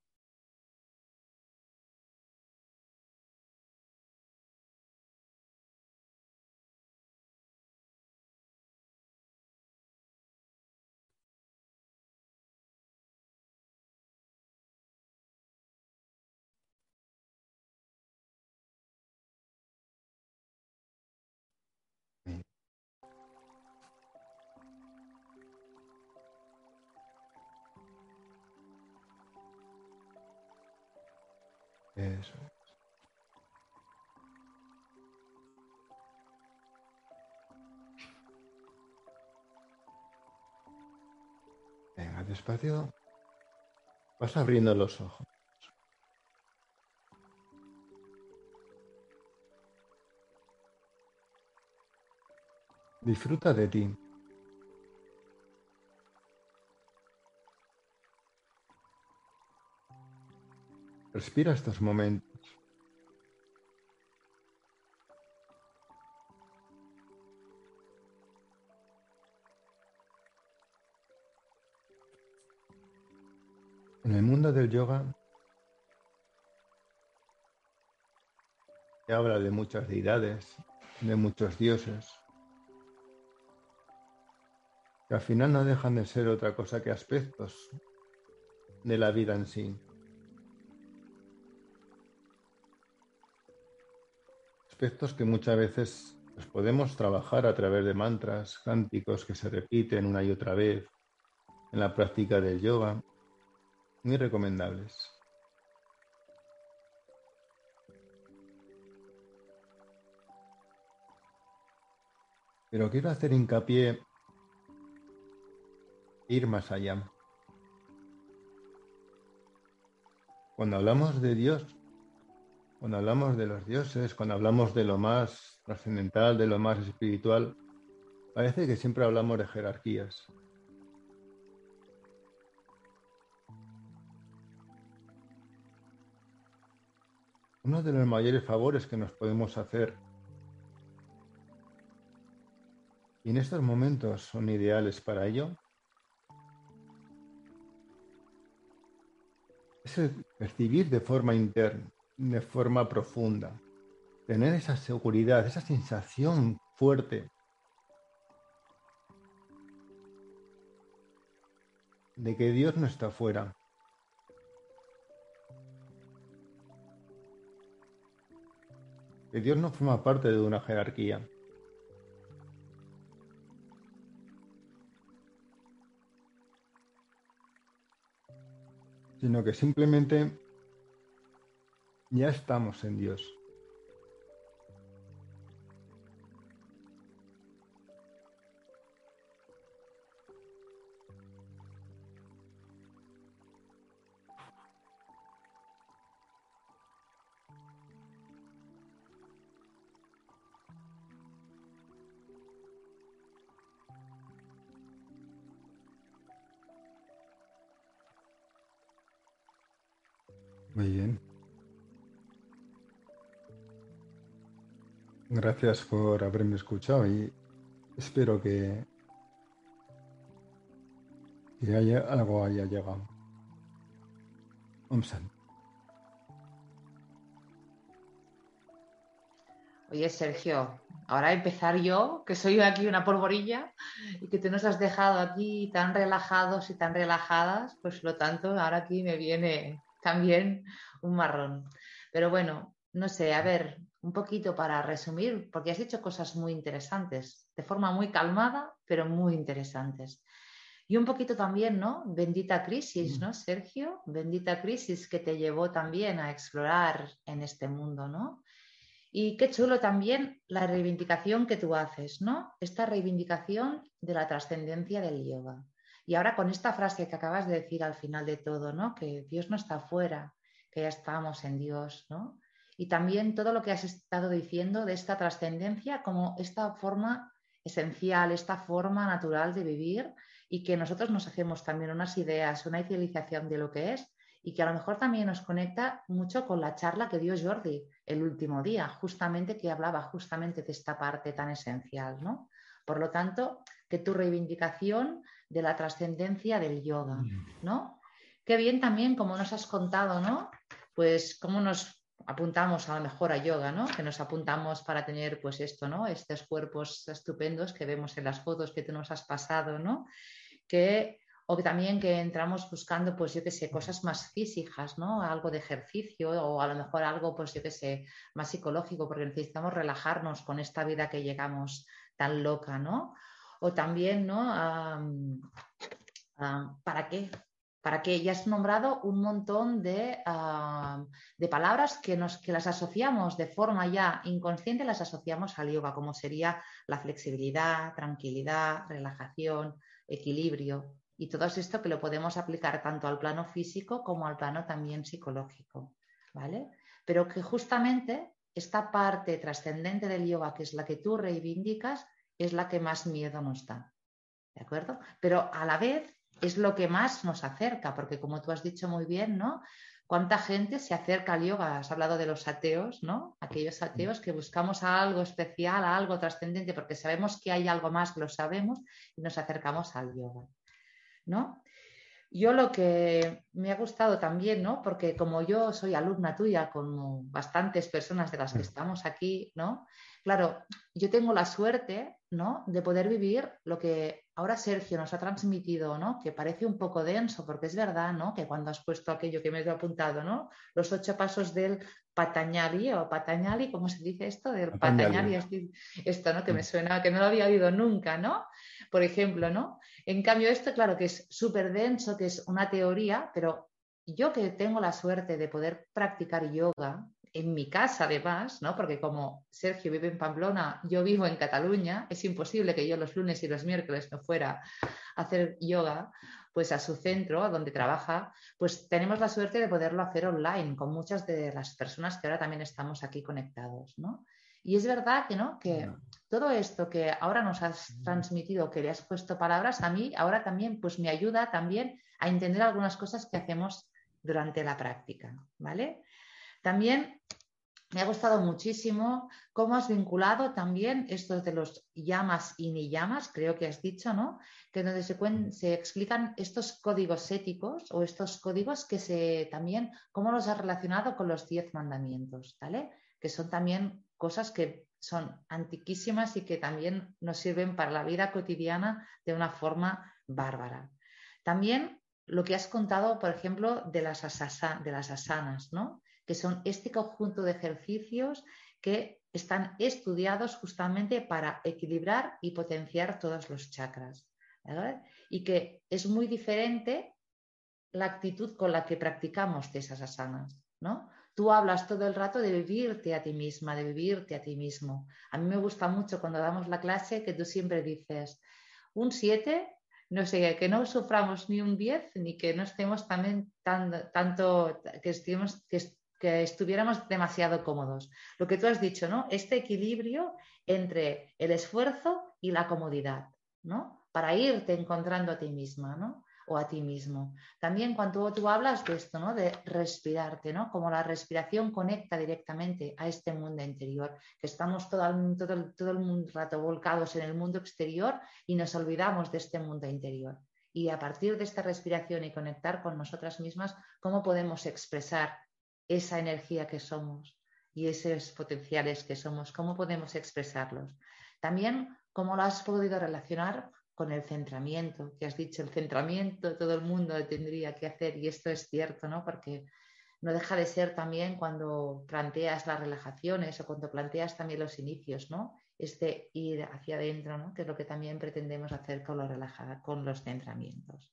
eh, Eso. Venga, despacio. Vas abriendo los ojos. Disfruta de ti. Respira estos momentos. En el mundo del yoga se habla de muchas deidades, de muchos dioses, que al final no dejan de ser otra cosa que aspectos de la vida en sí. Aspectos que muchas veces los podemos trabajar a través de mantras, cánticos que se repiten una y otra vez en la práctica del yoga, muy recomendables. Pero quiero hacer hincapié, ir más allá. Cuando hablamos de Dios, cuando hablamos de los dioses, cuando hablamos de lo más trascendental, de lo más espiritual, parece que siempre hablamos de jerarquías. Uno de los mayores favores que nos podemos hacer, y en estos momentos son ideales para ello, es percibir de forma interna, de forma profunda, tener esa seguridad, esa sensación fuerte de que Dios no está fuera. Que Dios no forma parte de una jerarquía. Sino que simplemente ya estamos en Dios. Muy bien. Gracias por haberme escuchado y espero que, que haya, algo haya llegado. Om Shanti. Oye, Sergio, ahora empezar yo, que soy aquí una polvorilla y que tú nos has dejado aquí tan relajados y tan relajadas, pues lo tanto, ahora aquí me viene también un marrón. Pero bueno, no sé, a ver, un poquito para resumir, porque has dicho cosas muy interesantes, de forma muy calmada, pero muy interesantes. Y un poquito también, ¿no? Bendita crisis, ¿no, Sergio? Bendita crisis que te llevó también a explorar en este mundo, ¿no? Y qué chulo también la reivindicación que tú haces, ¿no? Esta reivindicación de la trascendencia del yoga. Y ahora con esta frase que acabas de decir al final de todo, ¿no? Que Dios no está afuera, que ya estamos en Dios, ¿no? Y también todo lo que has estado diciendo de esta trascendencia como esta forma esencial, esta forma natural de vivir y que nosotros nos hacemos también unas ideas, una idealización de lo que es y que a lo mejor también nos conecta mucho con la charla que dio Jordi el último día, justamente que hablaba justamente de esta parte tan esencial, ¿no? Por lo tanto, que tu reivindicación de la trascendencia del yoga, ¿no? Qué bien también, como nos has contado, ¿no? Pues cómo nos apuntamos a lo mejor a yoga, ¿no? Que nos apuntamos para tener pues esto, ¿no? Estos cuerpos estupendos que vemos en las fotos que tú nos has pasado, ¿no? Que o que también que entramos buscando, pues yo qué sé, cosas más físicas, ¿no? Algo de ejercicio o a lo mejor algo, pues yo qué sé, más psicológico, porque necesitamos relajarnos con esta vida que llegamos tan loca, ¿no? O también, ¿no? Um, um, ¿para qué? Para que ya has nombrado un montón de, uh, de palabras que, nos, que las asociamos de forma ya inconsciente, las asociamos al yoga, como sería la flexibilidad, tranquilidad, relajación, equilibrio. Y todo esto que lo podemos aplicar tanto al plano físico como al plano también psicológico, ¿vale? Pero que justamente esta parte trascendente del yoga, que es la que tú reivindicas, es la que más miedo nos da, ¿de acuerdo? Pero a la vez es lo que más nos acerca, porque como tú has dicho muy bien, ¿no? ¿Cuánta gente se acerca al yoga? Has hablado de los ateos, ¿no? Aquellos ateos que buscamos a algo especial, a algo trascendente, porque sabemos que hay algo más, lo sabemos, y nos acercamos al yoga, ¿no? Yo lo que me ha gustado también, ¿no? Porque como yo soy alumna tuya, como bastantes personas de las que estamos aquí, ¿no? Claro, yo tengo la suerte, ¿no? De poder vivir lo que ahora Sergio nos ha transmitido, ¿no? Que parece un poco denso, porque es verdad, ¿no? Que cuando has puesto aquello que me he apuntado, ¿no? Los ocho pasos del Patanjali o Patanjali, ¿cómo se dice esto? Del Patanjali, esto, ¿no? Que me suena, que no lo había oído nunca, ¿no? Por ejemplo, ¿no? En cambio, esto, claro, que es súper denso, que es una teoría, pero yo que tengo la suerte de poder practicar yoga en mi casa, además, ¿no? Porque como Sergio vive en Pamplona, yo vivo en Cataluña, es imposible que yo los lunes y los miércoles no fuera a hacer yoga, pues a su centro, a donde trabaja, pues tenemos la suerte de poderlo hacer online con muchas de las personas que ahora también estamos aquí conectados, ¿no? Y es verdad que, ¿no? Que todo esto que ahora nos has transmitido, que le has puesto palabras, a mí ahora también pues me ayuda también a entender algunas cosas que hacemos durante la práctica, ¿vale? También me ha gustado muchísimo cómo has vinculado también estos de los yamas y niyamas, creo que has dicho, ¿no? Que donde se, se explican estos códigos éticos o estos códigos que se también, cómo los has relacionado con los diez mandamientos, ¿vale? Que son también cosas que son antiquísimas y que también nos sirven para la vida cotidiana de una forma bárbara. También lo que has contado, por ejemplo, de las, asasa, de las asanas, ¿no? Que son este conjunto de ejercicios que están estudiados justamente para equilibrar y potenciar todos los chakras, ¿verdad? Y que es muy diferente la actitud con la que practicamos de esas asanas, ¿no? Tú hablas todo el rato de vivirte a ti misma, de vivirte a ti mismo. A mí me gusta mucho cuando damos la clase que tú siempre dices un siete, no sé, que no suframos ni un diez, ni que no estemos también tan, tanto, que, estemos, que, que estuviéramos demasiado cómodos. Lo que tú has dicho, ¿no? Este equilibrio entre el esfuerzo y la comodidad, ¿no? Para irte encontrando a ti misma, ¿no? O a ti mismo. También cuando tú hablas de esto, ¿no? De respirarte, ¿no? Como la respiración conecta directamente a este mundo interior, que estamos todo el, todo el, todo el rato volcados en el mundo exterior y nos olvidamos de este mundo interior. Y a partir de esta respiración y conectar con nosotras mismas, ¿cómo podemos expresar esa energía que somos y esos potenciales que somos? ¿Cómo podemos expresarlos? También, ¿cómo lo has podido relacionar con el centramiento? Que has dicho, el centramiento todo el mundo lo tendría que hacer, y esto es cierto, ¿no? Porque no deja de ser también cuando planteas las relajaciones o cuando planteas también los inicios, ¿no? Es de ir hacia adentro, ¿no? Que es lo que también pretendemos hacer con los, relaja- con los centramientos.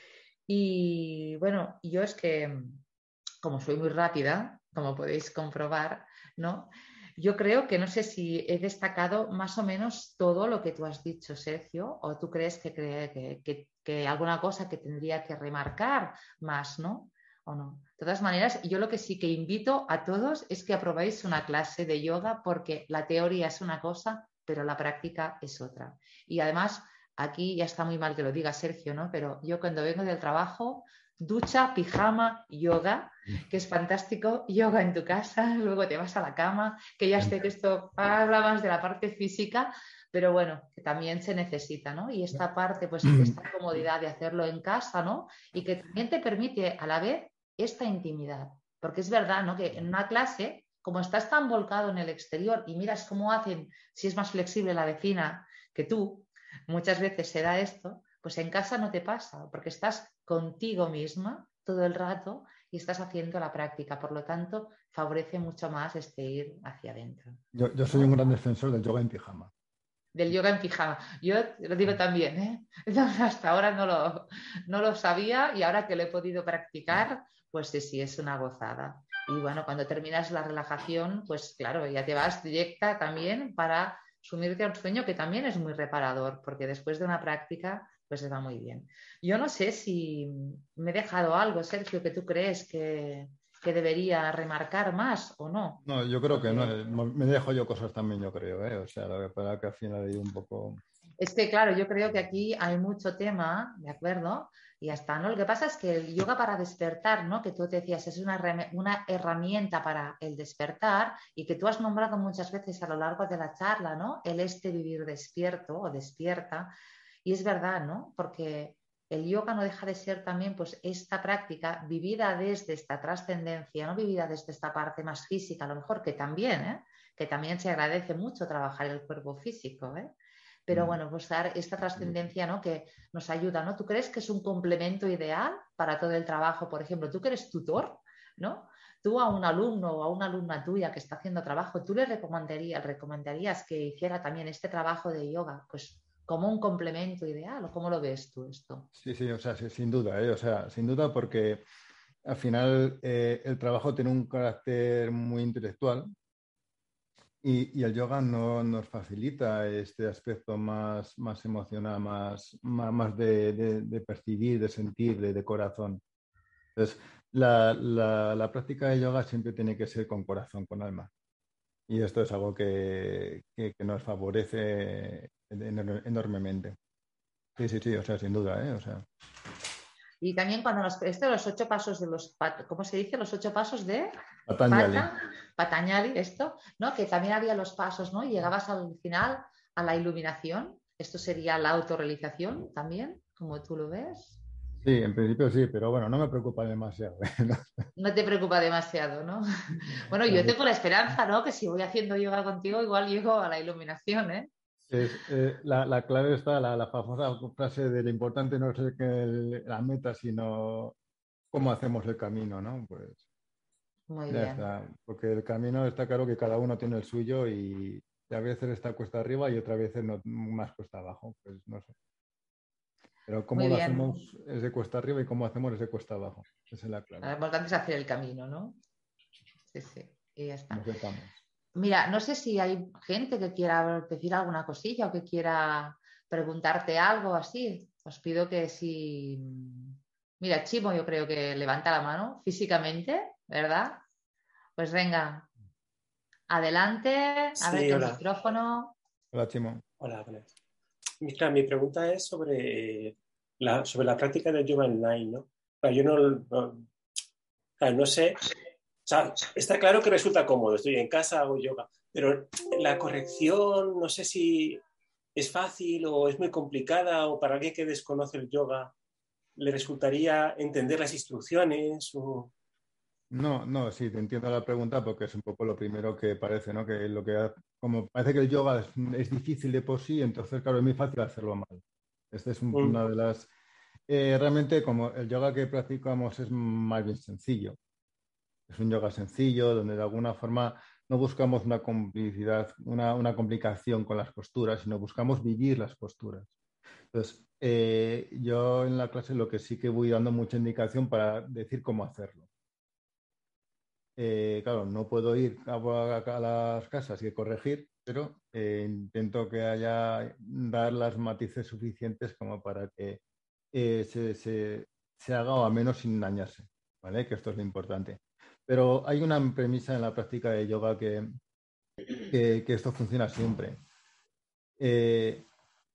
Y bueno, yo es que, como soy muy rápida, como podéis comprobar, ¿no? Yo creo que no sé si he destacado más o menos todo lo que tú has dicho, Sergio, o tú crees que, que, que, que alguna cosa que tendría que remarcar más, ¿no? ¿O no? De todas maneras, yo lo que sí que invito a todos es que aprobéis una clase de yoga, porque la teoría es una cosa, pero la práctica es otra. Y además, aquí ya está muy mal que lo diga Sergio, ¿no? Pero yo cuando vengo del trabajo, ducha, pijama, yoga, que es fantástico, yoga en tu casa, luego te vas a la cama, que ya sé que esto habla más de la parte física, pero bueno, que también se necesita, ¿no? Y esta parte, pues, esta comodidad de hacerlo en casa, ¿no? Y que también te permite a la vez esta intimidad, porque es verdad, ¿no? Que en una clase, como estás tan volcado en el exterior y miras cómo hacen, si es más flexible la vecina que tú, muchas veces se da esto, pues en casa no te pasa, porque estás contigo misma todo el rato y estás haciendo la práctica. Por lo tanto, favorece mucho más este ir hacia adentro. Yo, yo soy un gran defensor del yoga en pijama. Del yoga en pijama. Yo lo digo también, ¿eh? Hasta ahora no lo, no lo sabía, y ahora que lo he podido practicar, pues sí, sí, es una gozada. Y bueno, cuando terminas la relajación, pues claro, ya te vas directa también para sumirte a un sueño, que también es muy reparador, porque después de una práctica pues se va muy bien. Yo no sé si me he dejado algo, Sergio, que tú crees que, que debería remarcar más o no? No, yo creo que no. Porque eh, Me dejo yo cosas también, yo creo, ¿eh? O sea, lo que pasa es que al final hay un poco... es que, claro, yo creo que aquí hay mucho tema, ¿de acuerdo? Y ya está, ¿no? Lo que pasa es que el yoga para despertar, ¿no? Que tú te decías, es una, una herramienta para el despertar y que tú has nombrado muchas veces a lo largo de la charla, ¿no? El este vivir despierto o despierta. Y es verdad, ¿no? Porque el yoga no deja de ser también, pues, esta práctica vivida desde esta trascendencia, no vivida desde esta parte más física, a lo mejor que también, ¿eh? Que también se agradece mucho trabajar el cuerpo físico, ¿eh? Pero bueno, pues dar esta trascendencia, ¿no? Que nos ayuda, ¿no? ¿Tú crees que es un complemento ideal para todo el trabajo? Por ejemplo, tú que eres tutor, ¿no? Tú a un alumno o a una alumna tuya que está haciendo trabajo, ¿tú le recomendarías, recomendarías que hiciera también este trabajo de yoga, pues como un complemento ideal? ¿O cómo lo ves tú esto? Sí, sí, o sea, sí, sin duda, ¿eh? O sea, sin duda porque al final eh, el trabajo tiene un carácter muy intelectual y, y el yoga no, nos facilita este aspecto más, más emocional, más, más, más de, de, de percibir, de sentir, de, de corazón. Entonces, la, la, la práctica de yoga siempre tiene que ser con corazón, con alma. Y esto es algo que, que, que nos favorece enormemente. Sí, sí, sí, o sea, sin duda, ¿eh? O sea, Y también cuando nos, esto de los ocho pasos de los, ¿cómo se dice? Los ocho pasos de Patanjali. Pata, Patanjali, esto, ¿no? Que también había los pasos, ¿no? Y llegabas al final a la iluminación. Esto sería la autorrealización también, como tú lo ves. Sí, en principio sí, pero bueno, no me preocupa demasiado. ¿Eh? No, No te preocupa demasiado, ¿no? Bueno, yo no, tengo la esperanza, ¿no? Que si voy haciendo yoga contigo, igual llego a la iluminación, ¿eh? es, eh, la, la clave está, la, la famosa frase de lo importante no es el que el- la meta, sino cómo hacemos el camino, ¿no? Pues Muy ya bien, está, porque el camino está claro que cada uno tiene el suyo y a veces está cuesta arriba y otras veces no, más cuesta abajo, pues no sé. Pero cómo muy lo bien. hacemos es de cuesta arriba y cómo hacemos es de cuesta abajo. Esa es la Lo clave. importante es hacer el camino, ¿no? Sí, sí. Y ya está. Nos sentamos. Mira, no sé si hay gente que quiera decir alguna cosilla o que quiera preguntarte algo así. Os pido que si... Mira, Chimo yo creo que levanta la mano físicamente, ¿verdad? Pues venga, adelante, Sí, ábrete el hola. micrófono. Hola, Chimo. Hola, buenas. Mira, mi pregunta es sobre la, sobre la práctica del yoga online, ¿no? Claro, yo no, no, claro, no sé, o sea, está claro que resulta cómodo, estoy en casa, hago yoga, pero la corrección, no sé si es fácil o es muy complicada o para alguien que desconoce el yoga le resultaría entender las instrucciones o... No, no, sí, te entiendo la pregunta porque es un poco lo primero que parece, ¿no? Que lo que ha- como parece que el yoga es, es difícil de por sí, entonces, claro, es muy fácil hacerlo mal. Esta es un- Mm, una de las... eh, realmente, como el yoga que practicamos es más bien sencillo. Es un yoga sencillo donde de alguna forma no buscamos una complicidad, una, una complicación con las posturas, sino buscamos vivir las posturas. Entonces, eh, yo en la clase lo que sí que voy dando mucha indicación para decir cómo hacerlo. Eh, claro, no puedo ir a, a- a las casas y corregir, pero eh, intento que haya, dar las matices suficientes como para que eh, se, se- se haga o al menos sin dañarse, ¿vale? Que esto es lo importante. Pero hay una premisa en la práctica de yoga que, que- que esto funciona siempre. Eh,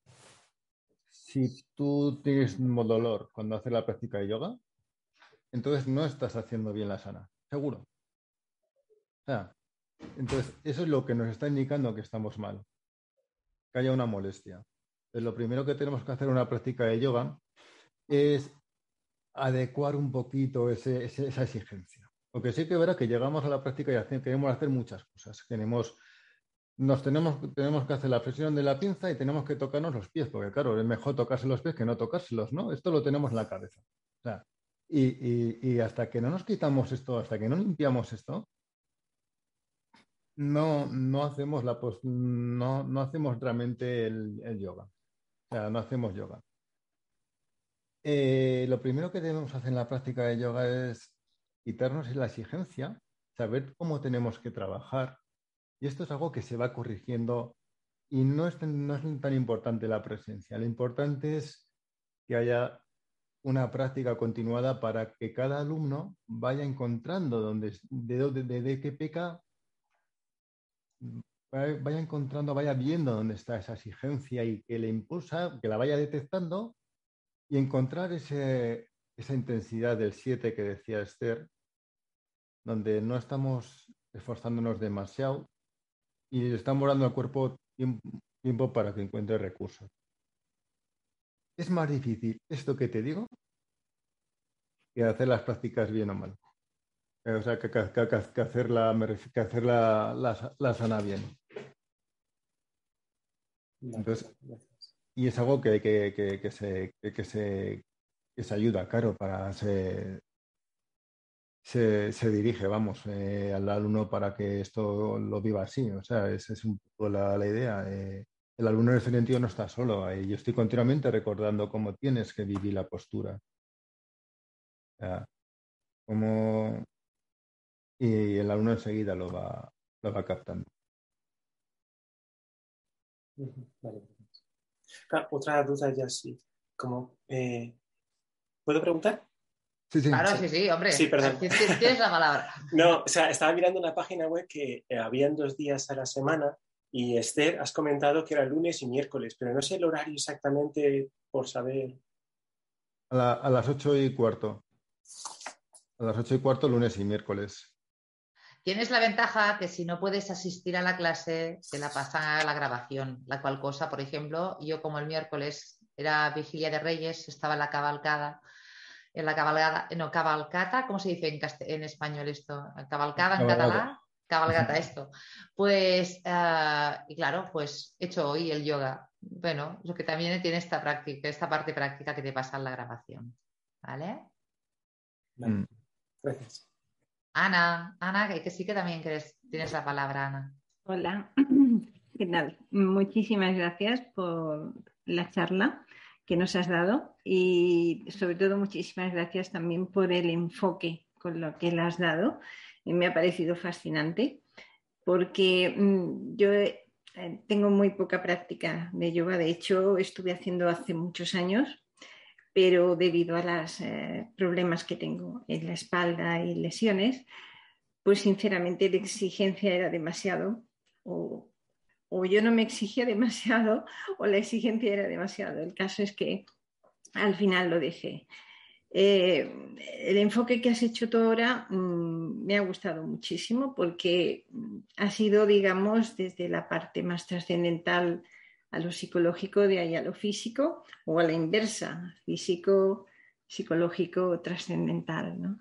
si tú tienes un dolor cuando haces la práctica de yoga, entonces no estás haciendo bien la sana, seguro. O sea, entonces, eso es lo que nos está indicando que estamos mal, que haya una molestia. Entonces, lo primero que tenemos que hacer en una práctica de yoga es adecuar un poquito ese, ese, esa exigencia. Porque sí que verá que llegamos a la práctica y hace, queremos hacer muchas cosas. Queremos, nos tenemos, tenemos que hacer la flexión de la pinza y tenemos que tocarnos los pies, porque claro, es mejor tocarse los pies que no tocárselos, ¿no? Esto lo tenemos en la cabeza. O sea, y, y, y hasta que no nos quitamos esto, hasta que no limpiamos esto, no, no hacemos la pos- no, no hacemos realmente el, el yoga. O sea, no hacemos yoga. Eh, lo primero que debemos hacer en la práctica de yoga es quitarnos la exigencia, saber cómo tenemos que trabajar. Y esto es algo que se va corrigiendo y no es, tan- no es tan importante la presencia. Lo importante es que haya una práctica continuada para que cada alumno vaya encontrando donde, de, de, de, de qué peca, vaya encontrando, vaya viendo dónde está esa exigencia y que le impulsa, que la vaya detectando y encontrar ese, esa intensidad del siete que decía Esther, donde no estamos esforzándonos demasiado y le estamos dando al cuerpo tiempo, tiempo para que encuentre recursos. Es más difícil esto que te digo que hacer las prácticas bien o mal. O sea, que, que, que, que hacerla, que hacer la, la, la sana bien. Entonces, y es algo que, que, que, que, se, que, que, se, que se ayuda, claro, para se, se, se dirige, vamos, eh, al alumno para que esto lo viva así. O sea, esa es un poco la, la idea. Eh, el alumno en ese sentido no está solo. Eh, yo estoy continuamente recordando cómo tienes que vivir la postura. O sea, cómo... Y el alumno enseguida lo va, lo va captando. Vale. Claro, otra duda ya sí. Como, eh, ¿puedo preguntar? Sí, sí. Claro, sí, sí, sí, hombre. Sí, perdón. Tienes la palabra. No, o sea, estaba mirando una página web que eh, habían dos días a la semana y Esther, has comentado que era lunes y miércoles, pero no sé el horario exactamente por saber. A, la, a las ocho y cuarto. A las ocho y cuarto, lunes y miércoles. Tienes la ventaja que si no puedes asistir a la clase, te la pasan a la grabación. La cual cosa, por ejemplo, yo como el miércoles era Vigilia de Reyes, estaba en la cabalgada, en la cabalgada, no, cabalcata, ¿cómo se dice en, en español esto? Cabalcada en catalán, cabalgata esto. Pues, uh, y claro, pues he hecho hoy el yoga. Bueno, lo que también tiene esta práctica, esta parte práctica que te pasa en la grabación. ¿Vale? Vale. Gracias. Ana, Ana, que, que sí que también quieres, tienes la palabra, Ana. Hola, ¿qué tal? Muchísimas gracias por la charla que nos has dado y sobre todo muchísimas gracias también por el enfoque con lo que le has dado. Y me ha parecido fascinante porque mmm, yo eh, tengo muy poca práctica de yoga. De hecho, estuve haciendo hace muchos años, pero debido a los eh, problemas que tengo en la espalda y lesiones, pues sinceramente la exigencia era demasiado o, o yo no me exigía demasiado o la exigencia era demasiado. El caso es que al final lo dejé. Eh, el enfoque que has hecho tú ahora mmm, me ha gustado muchísimo porque ha sido, digamos, desde la parte más trascendental a lo psicológico, de ahí a lo físico, o a la inversa, físico, psicológico, trascendental, ¿no?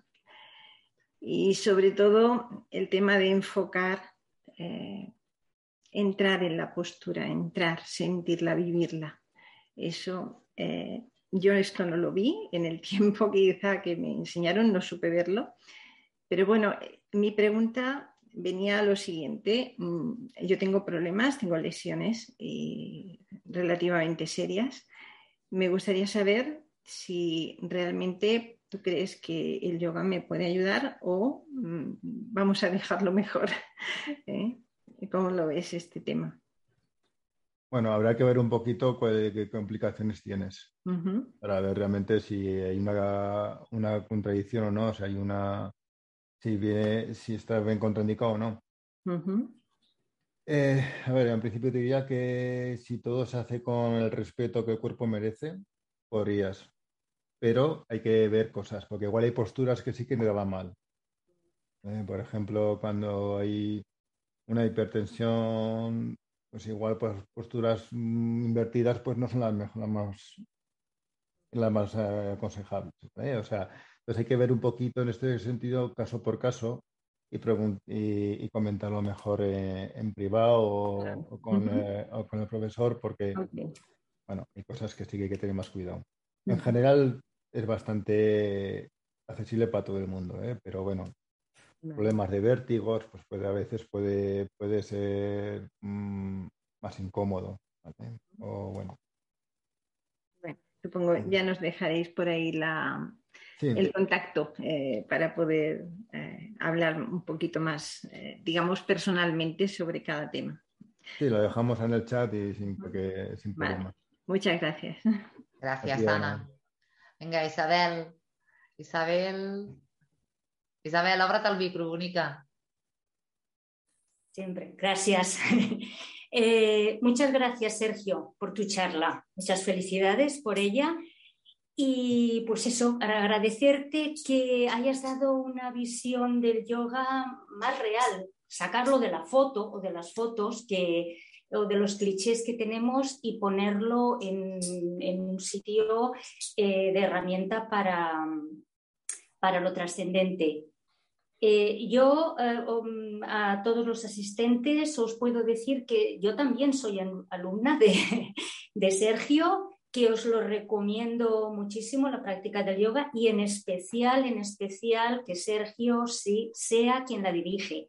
Y sobre todo el tema de enfocar, eh, entrar en la postura, entrar, sentirla, vivirla. Eso, eh, yo esto no lo vi en el tiempo quizá que me enseñaron, no supe verlo. Pero bueno, mi pregunta venía a lo siguiente. Yo tengo problemas, tengo lesiones eh, relativamente serias. Me gustaría saber si realmente tú crees que el yoga me puede ayudar o mmm, vamos a dejarlo mejor. ¿Eh? ¿Cómo lo ves este tema? Bueno, habrá que ver un poquito qué, qué complicaciones tienes uh-huh. para ver realmente si hay una, una contradicción o no, si hay una, si viene, si está bien contraindicado o no. Uh-huh. Eh, a ver, en principio te diría que si todo se hace con el respeto que el cuerpo merece, podrías. Pero hay que ver cosas, porque igual hay posturas que sí que me van mal. Eh, por ejemplo, cuando hay una hipertensión, pues igual pues, posturas mm, invertidas pues no son las, mejor, las más, las más eh, aconsejables. ¿eh? O sea, entonces hay que ver un poquito en este sentido, caso por caso, y, y, y comentarlo mejor eh, en privado o, o, con, uh-huh. eh, o con el profesor, porque okay. bueno, hay cosas que sí que hay que tener más cuidado. Uh-huh. En general es bastante accesible para todo el mundo, ¿eh? Pero bueno, problemas de vértigos, pues puede, a veces puede, puede ser mmm, más incómodo. ¿vale? O bueno. Bueno, supongo ya nos dejaréis por ahí la, sí. el contacto eh, para poder eh, hablar un poquito más, eh, digamos, personalmente sobre cada tema. Sí, lo dejamos en el chat y sin, porque, sin vale. problema. Muchas gracias. Gracias, Ana. Venga, Isabel. Isabel. Isabel, ábrate el micro, bonica. Siempre, gracias. eh, muchas gracias, Sergio, por tu charla. Muchas felicidades por ella. Y pues eso, agradecerte que hayas dado una visión del yoga más real, sacarlo de la foto o de las fotos que, o de los clichés que tenemos y ponerlo en, en un sitio eh, de herramienta para, para lo trascendente. Eh, yo eh, um, a todos los asistentes os puedo decir que yo también soy alumna de, de Sergio, que os lo recomiendo muchísimo, la práctica del yoga, y en especial, en especial que Sergio sí sea quien la dirige,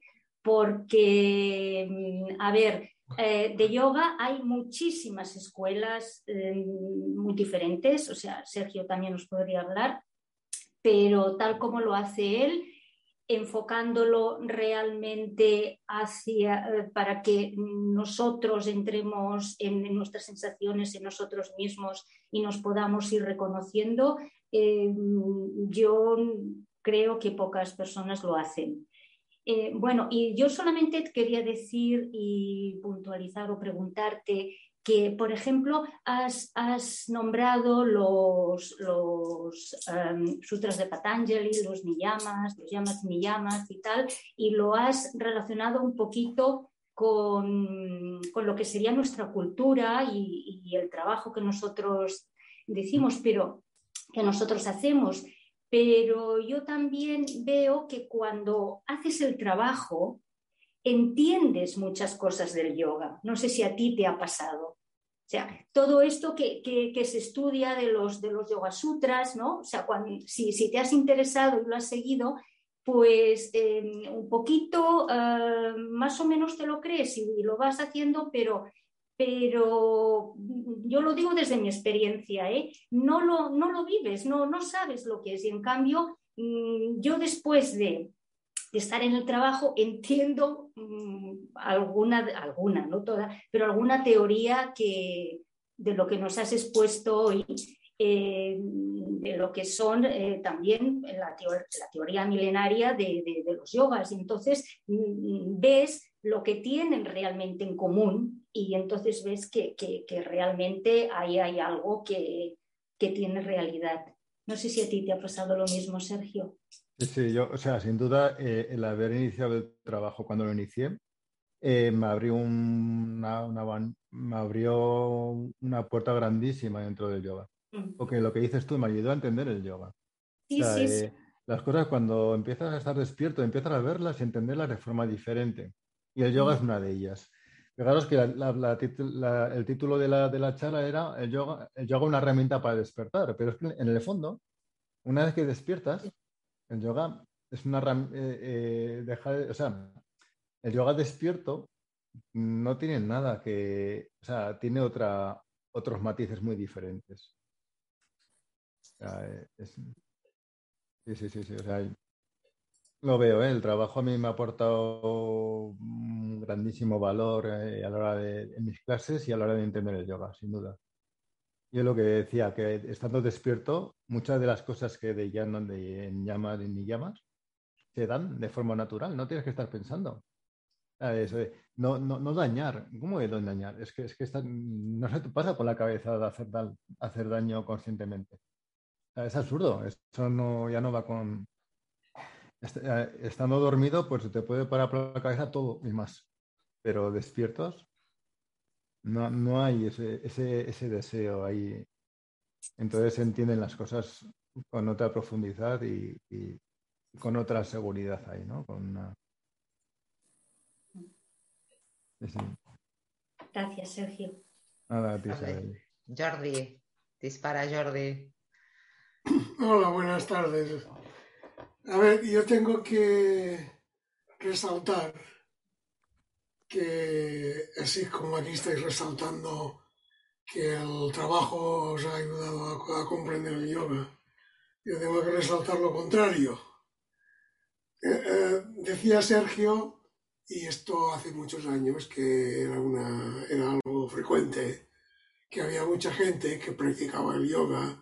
porque, a ver, eh, de yoga hay muchísimas escuelas eh, muy diferentes, o sea, Sergio también nos podría hablar, pero tal como lo hace él, enfocándolo realmente hacia, para que nosotros entremos en, en nuestras sensaciones, en nosotros mismos y nos podamos ir reconociendo, eh, yo creo que pocas personas lo hacen. Eh, bueno, y yo solamente quería decir y puntualizar o preguntarte que, por ejemplo, has, has nombrado los, los um, sutras de Patanjali, los niyamas, los yamas niyamas y tal, y lo has relacionado un poquito con, con lo que sería nuestra cultura y, y el trabajo que nosotros decimos, pero que nosotros hacemos. Pero yo también veo que cuando haces el trabajo, entiendes muchas cosas del yoga. No sé si a ti te ha pasado. O sea, todo esto que, que, que se estudia de los, de los Yoga Sutras, ¿no? O sea, cuando, si, si te has interesado y lo has seguido, pues eh, un poquito eh, más o menos te lo crees y, y lo vas haciendo, pero, pero yo lo digo desde mi experiencia, ¿eh? No lo, no lo vives, no, no sabes lo que es. Y en cambio, mmm, yo después de de estar en el trabajo, entiendo mmm, alguna, alguna, no toda, pero alguna teoría que, de lo que nos has expuesto hoy, eh, de lo que son eh, también la, teor la teoría milenaria de, de, de los yogas. Y entonces mmm, ves lo que tienen realmente en común y entonces ves que, que, que realmente ahí hay algo que, que tiene realidad. No sé si a ti te ha pasado lo mismo, Sergio. Sí, sí, yo, o sea, sin duda, eh, el haber iniciado el trabajo cuando lo inicié, eh, me abrió una, una, me abrió una puerta grandísima dentro del yoga. Porque lo que dices tú me ayudó a entender el yoga. Sí, o sea, sí, eh, sí. Las cosas cuando empiezas a estar despierto, empiezas a verlas y entenderlas de forma diferente. Y el yoga es una de ellas. Fijaros que la, la, la, la, el título de la, de la charla era el yoga, el yoga una herramienta para despertar, pero es que en el fondo, una vez que despiertas, el yoga es una eh, eh, deja de, o sea, el yoga despierto no tiene nada que, o sea, tiene otra, otros matices muy diferentes. O sea, es, sí, sí, sí, sí, o sea, lo veo, ¿eh? El trabajo a mí me ha aportado un grandísimo valor eh, a la hora de en mis clases y a la hora de entender el yoga, sin duda. Yo lo que decía, que estando despierto, muchas de las cosas que de, de, en llamas y ni llamas se dan de forma natural, no tienes que estar pensando. Eso, no, no, no dañar, ¿cómo es no dañar? Es que, es que está, no se te pasa por la cabeza de hacer, da, hacer daño conscientemente. Es absurdo, eso no, ya no va con... Estando dormido, pues te puede parar por la cabeza todo y más, pero despiertos no, no hay ese, ese, ese deseo ahí. Entonces se entienden las cosas con otra profundidad y, y con otra seguridad ahí, ¿no? Con una... Sí. Gracias, Sergio. Nada, a ti, Vale. Isabel. Jordi, dispara, Jordi. Hola, buenas tardes. A ver, yo tengo que resaltar que, así como aquí estáis resaltando que el trabajo os ha ayudado a, a comprender el yoga, yo tengo que resaltar lo contrario. Eh, eh, decía Sergio, y esto hace muchos años, que era, una, era algo frecuente, que había mucha gente que practicaba el yoga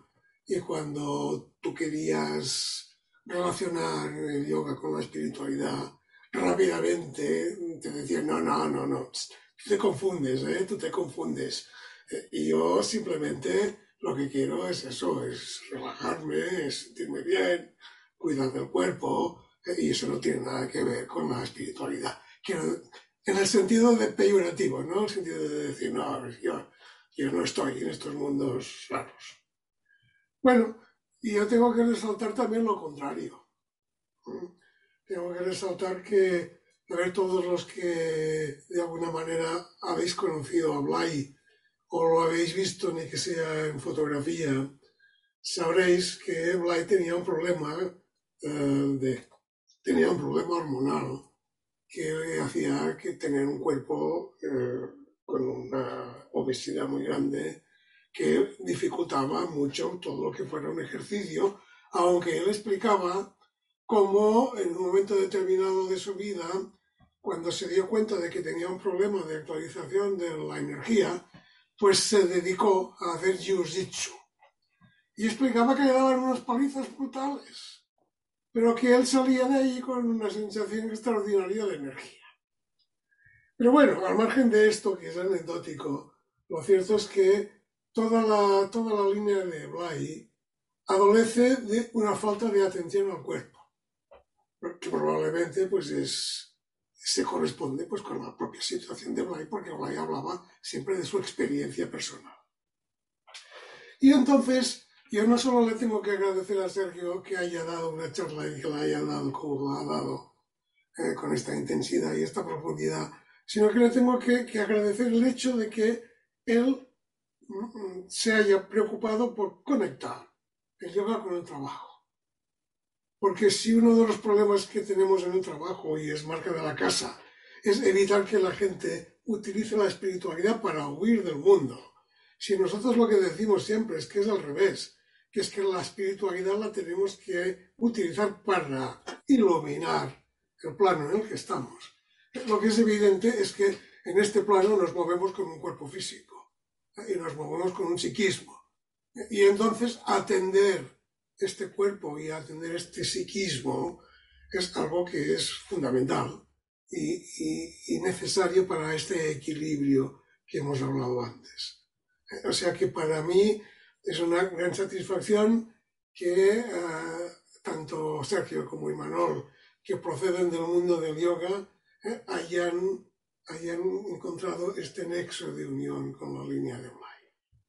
y cuando tú querías relacionar el yoga con la espiritualidad, rápidamente te decían, no, no, no, no, tú te confundes, ¿eh? Tú te confundes. Y yo simplemente lo que quiero es eso, es relajarme, es sentirme bien, cuidar del cuerpo, y eso no tiene nada que ver con la espiritualidad. Quiero, en el sentido de peyorativo, ¿no? En el sentido de decir, no, yo, yo no estoy en estos mundos raros. Bueno, y yo tengo que resaltar también lo contrario. ¿Mm? Tengo que resaltar que, a ver, todos los que de alguna manera habéis conocido a Blay o lo habéis visto, ni que sea en fotografía, sabréis que Blay tenía un problema, uh, de, tenía un problema hormonal que hacía que tener un cuerpo uh, con una obesidad muy grande que dificultaba mucho todo lo que fuera un ejercicio, aunque él explicaba cómo en un momento determinado de su vida, cuando se dio cuenta de que tenía un problema de actualización de la energía, pues se dedicó a hacer jiu-jitsu. Y explicaba que le daban unas palizas brutales, pero que él salía de ahí con una sensación extraordinaria de energía. Pero bueno, al margen de esto, que es anecdótico, lo cierto es que toda la, toda la línea de Blay adolece de una falta de atención al cuerpo, que probablemente pues es, se corresponde pues, con la propia situación de Blay, porque Blay hablaba siempre de su experiencia personal. Y entonces, yo no solo le tengo que agradecer a Sergio que haya dado una charla y que la haya dado como la ha dado, eh, con esta intensidad y esta profundidad, sino que le tengo que, que agradecer el hecho de que él mm, se haya preocupado por conectar el yoga con el trabajo. Porque si uno de los problemas que tenemos en el trabajo, y es marca de la casa, es evitar que la gente utilice la espiritualidad para huir del mundo, si nosotros lo que decimos siempre es que es al revés, que es que la espiritualidad la tenemos que utilizar para iluminar el plano en el que estamos. Lo que es evidente es que en este plano nos movemos con un cuerpo físico y nos movemos con un psiquismo. Y entonces atender este cuerpo y atender este psiquismo es algo que es fundamental y, y, y necesario para este equilibrio que hemos hablado antes. O sea que para mí es una gran satisfacción que uh, tanto Sergio como Imanol, que proceden del mundo del yoga, eh, hayan, hayan encontrado este nexo de unión con la línea de Blay.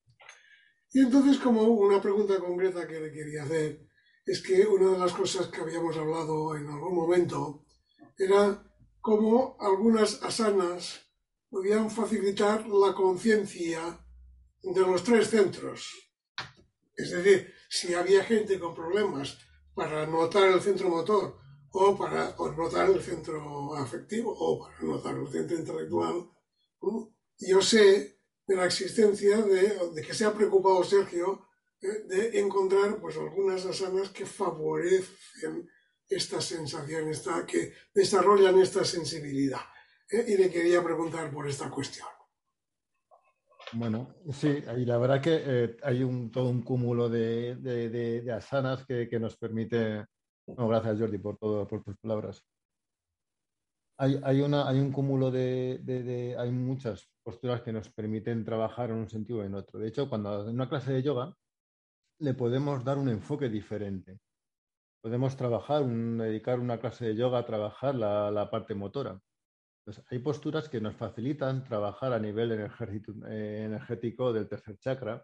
Y entonces, como una pregunta concreta que le quería hacer, es que una de las cosas que habíamos hablado en algún momento era cómo algunas asanas podían facilitar la conciencia de los tres centros. Es decir, si había gente con problemas para notar el centro motor o para o notar el centro afectivo o para notar el centro intelectual, ¿no? Yo sé de la existencia de, de que se ha preocupado Sergio eh, de encontrar pues algunas asanas que favorecen esta sensación, esta, que desarrollan esta sensibilidad. ¿eh? Y le quería preguntar por esta cuestión. Bueno, sí, y la verdad que eh, hay un, todo un cúmulo de, de, de, de asanas que, que nos permite... No, gracias, Jordi, por, todo, por tus palabras. Hay, hay, una, hay un cúmulo de, de, de... Hay muchas posturas que nos permiten trabajar en un sentido o en otro. De hecho, cuando en una clase de yoga le podemos dar un enfoque diferente. Podemos trabajar, un, dedicar una clase de yoga a trabajar la, la parte motora. Pues hay posturas que nos facilitan trabajar a nivel energético del tercer chakra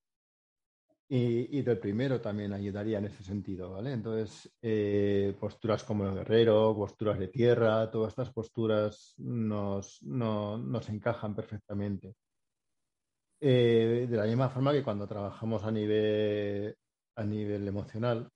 y, y del primero también ayudaría en ese sentido, ¿vale? Entonces, eh, posturas como el guerrero, posturas de tierra, todas estas posturas nos, no, nos encajan perfectamente. Eh, de la misma forma que cuando trabajamos a nivel, a nivel emocional,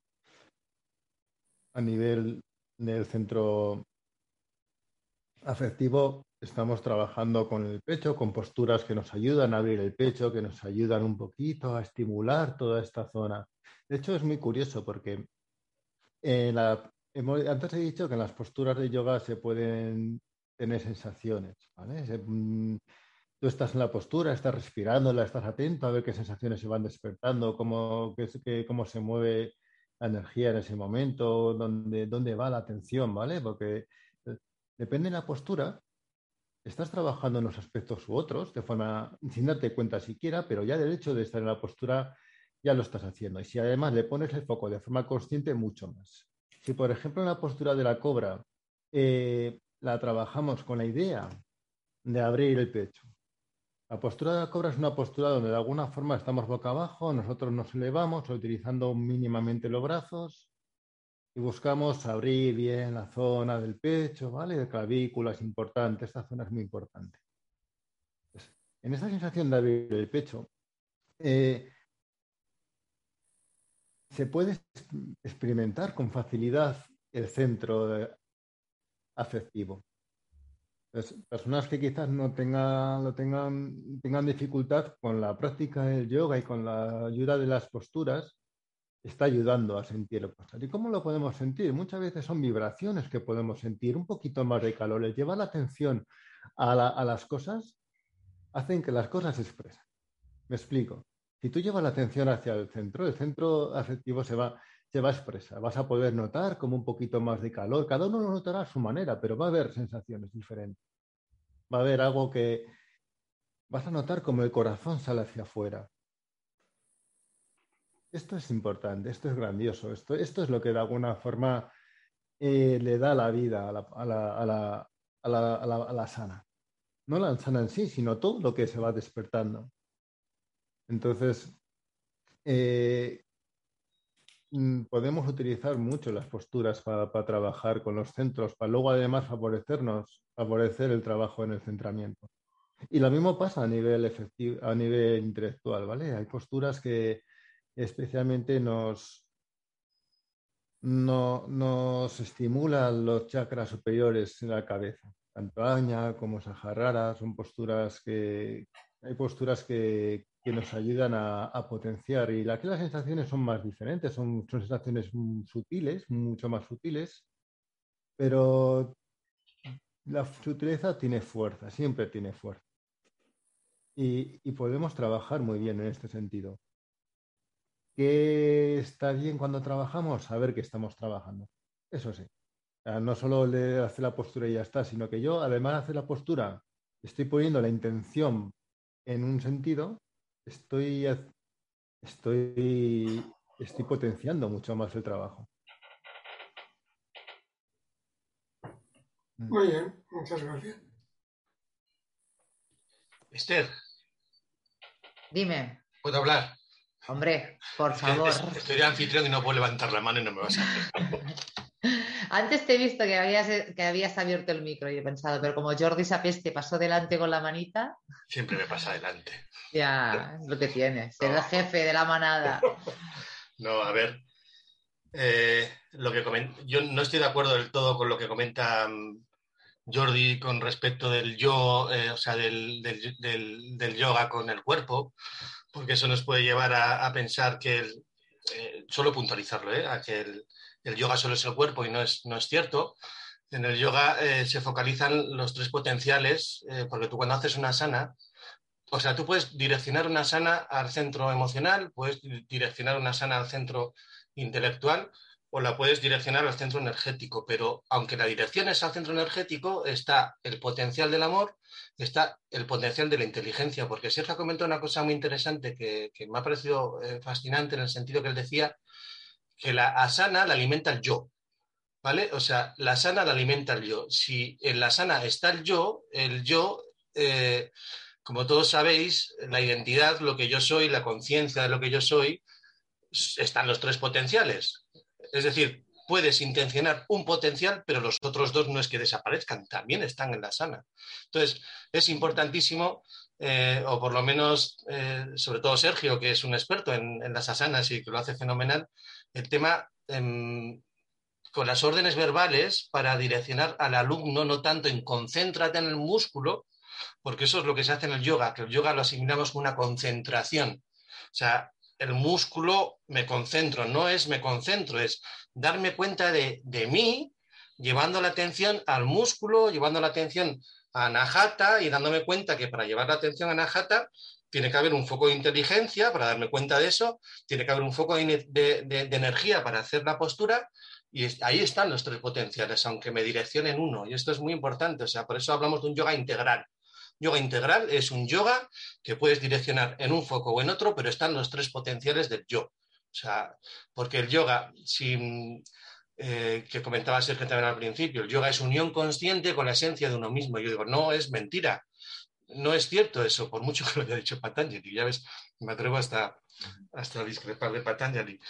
a nivel del centro afectivo, estamos trabajando con el pecho, con posturas que nos ayudan a abrir el pecho, que nos ayudan un poquito a estimular toda esta zona. De hecho, es muy curioso porque en la, hemos, antes he dicho que en las posturas de yoga se pueden tener sensaciones, ¿vale? Se, Tú estás en la postura, estás respirándola, estás atento a ver qué sensaciones se van despertando, cómo, qué, qué, cómo se mueve la energía en ese momento, dónde, dónde va la atención, ¿vale? Porque depende de la postura, estás trabajando en unos aspectos u otros, de forma, sin darte cuenta siquiera, pero ya del hecho de estar en la postura ya lo estás haciendo. Y si además le pones el foco de forma consciente, mucho más. Si, por ejemplo, en la postura de la cobra eh, la trabajamos con la idea de abrir el pecho, la postura de la cobra es una postura donde de alguna forma estamos boca abajo, nosotros nos elevamos utilizando mínimamente los brazos y buscamos abrir bien la zona del pecho, ¿vale? De clavícula es importante, esta zona es muy importante. Pues, en esta sensación de abrir el pecho, eh, se puede experimentar con facilidad el centro afectivo. Pues, personas que quizás no tengan, lo tengan, tengan dificultad con la práctica del yoga y con la ayuda de las posturas, está ayudando a sentir el postura. ¿Y cómo lo podemos sentir? Muchas veces son vibraciones que podemos sentir, un poquito más de calor. El llevar la atención a, la, a las cosas hacen que las cosas se expresen. Me explico. Si tú llevas la atención hacia el centro, el centro afectivo se va, se va a expresar. Vas a poder notar como un poquito más de calor. Cada uno lo notará a su manera, pero va a haber sensaciones diferentes. Va a haber algo que vas a notar como el corazón sale hacia afuera. Esto es importante, esto es grandioso. Esto, esto es lo que de alguna forma eh, le da la vida a la, a la, a la, a la, a la, a la sana. No la sana en sí, sino todo lo que se va despertando. Entonces, eh, podemos utilizar mucho las posturas para, para trabajar con los centros, para luego además favorecernos, favorecer el trabajo en el centramiento. Y lo mismo pasa a nivel efectivo, a nivel intelectual, ¿vale? Hay posturas que especialmente nos, no, nos estimulan los chakras superiores en la cabeza. Tanto Ajna como Sahasrara son posturas que hay posturas que, que nos ayudan a, a potenciar, y aquí las sensaciones son más diferentes, son, son sensaciones sutiles, mucho más sutiles, pero la sutileza tiene fuerza, siempre tiene fuerza. Y, y podemos trabajar muy bien en este sentido. ¿Qué está bien cuando trabajamos? Saber que estamos trabajando. Eso sí. O sea, no solo le hace la postura y ya está, sino que yo, además de hacer la postura, estoy poniendo la intención en un sentido, estoy, estoy, estoy potenciando mucho más el trabajo. Muy bien, muchas gracias. Esther. Dime. ¿Puedo hablar? Hombre, por favor. Estoy de anfitrión y no puedo levantar la mano y no me vas a hacer. Antes te he visto que habías, que habías abierto el micro y he pensado, pero como Jordi Sapeste pasó delante con la manita. Siempre me pasa adelante. Ya, es lo que tienes. Ser no. el jefe de la manada. No, a ver. Eh, lo que coment... Yo no estoy de acuerdo del todo con lo que comenta um, Jordi con respecto del yo, eh, o sea, del, del, del, del yoga con el cuerpo, porque eso nos puede llevar a, a pensar que, el, eh, solo puntualizarlo, ¿eh? A que el, el yoga solo es el cuerpo, y no es, no es cierto. En el yoga eh, se focalizan los tres potenciales, eh, porque tú cuando haces una asana, o sea, tú puedes direccionar una asana al centro emocional, puedes direccionar una asana al centro intelectual, o la puedes direccionar al centro energético, pero aunque la dirección es al centro energético, está el potencial del amor, está el potencial de la inteligencia, porque Sergio comentó una cosa muy interesante que, que me ha parecido eh, fascinante, en el sentido que él decía que la asana la alimenta el yo, ¿vale? O sea, la asana la alimenta el yo. Si en la asana está el yo, el yo, eh, como todos sabéis, la identidad, lo que yo soy, la conciencia de lo que yo soy, están los tres potenciales. Es decir, puedes intencionar un potencial, pero los otros dos no es que desaparezcan, también están en la asana. Entonces, es importantísimo, eh, o por lo menos, eh, sobre todo Sergio, que es un experto en, en las asanas y que lo hace fenomenal, el tema eh, con las órdenes verbales para direccionar al alumno, no tanto en concéntrate en el músculo, porque eso es lo que se hace en el yoga, que el yoga lo asimilamos con una concentración. O sea, el músculo me concentro, no es me concentro, es darme cuenta de, de mí, llevando la atención al músculo, llevando la atención a Anahata y dándome cuenta que para llevar la atención a Anahata tiene que haber un foco de inteligencia para darme cuenta de eso, tiene que haber un foco de, de, de, de energía para hacer la postura, y es, ahí están los tres potenciales, aunque me direccionen uno, y esto es muy importante, o sea, por eso hablamos de un yoga integral. Yoga integral es un yoga que puedes direccionar en un foco o en otro, pero están los tres potenciales del yo. O sea, porque el yoga, si, eh, que comentaba Sergio también al principio, el yoga es unión consciente con la esencia de uno mismo. Yo digo, no, es mentira. No es cierto eso, por mucho que lo haya dicho Patanjali. Ya ves, me atrevo hasta, hasta a discrepar de Patanjali.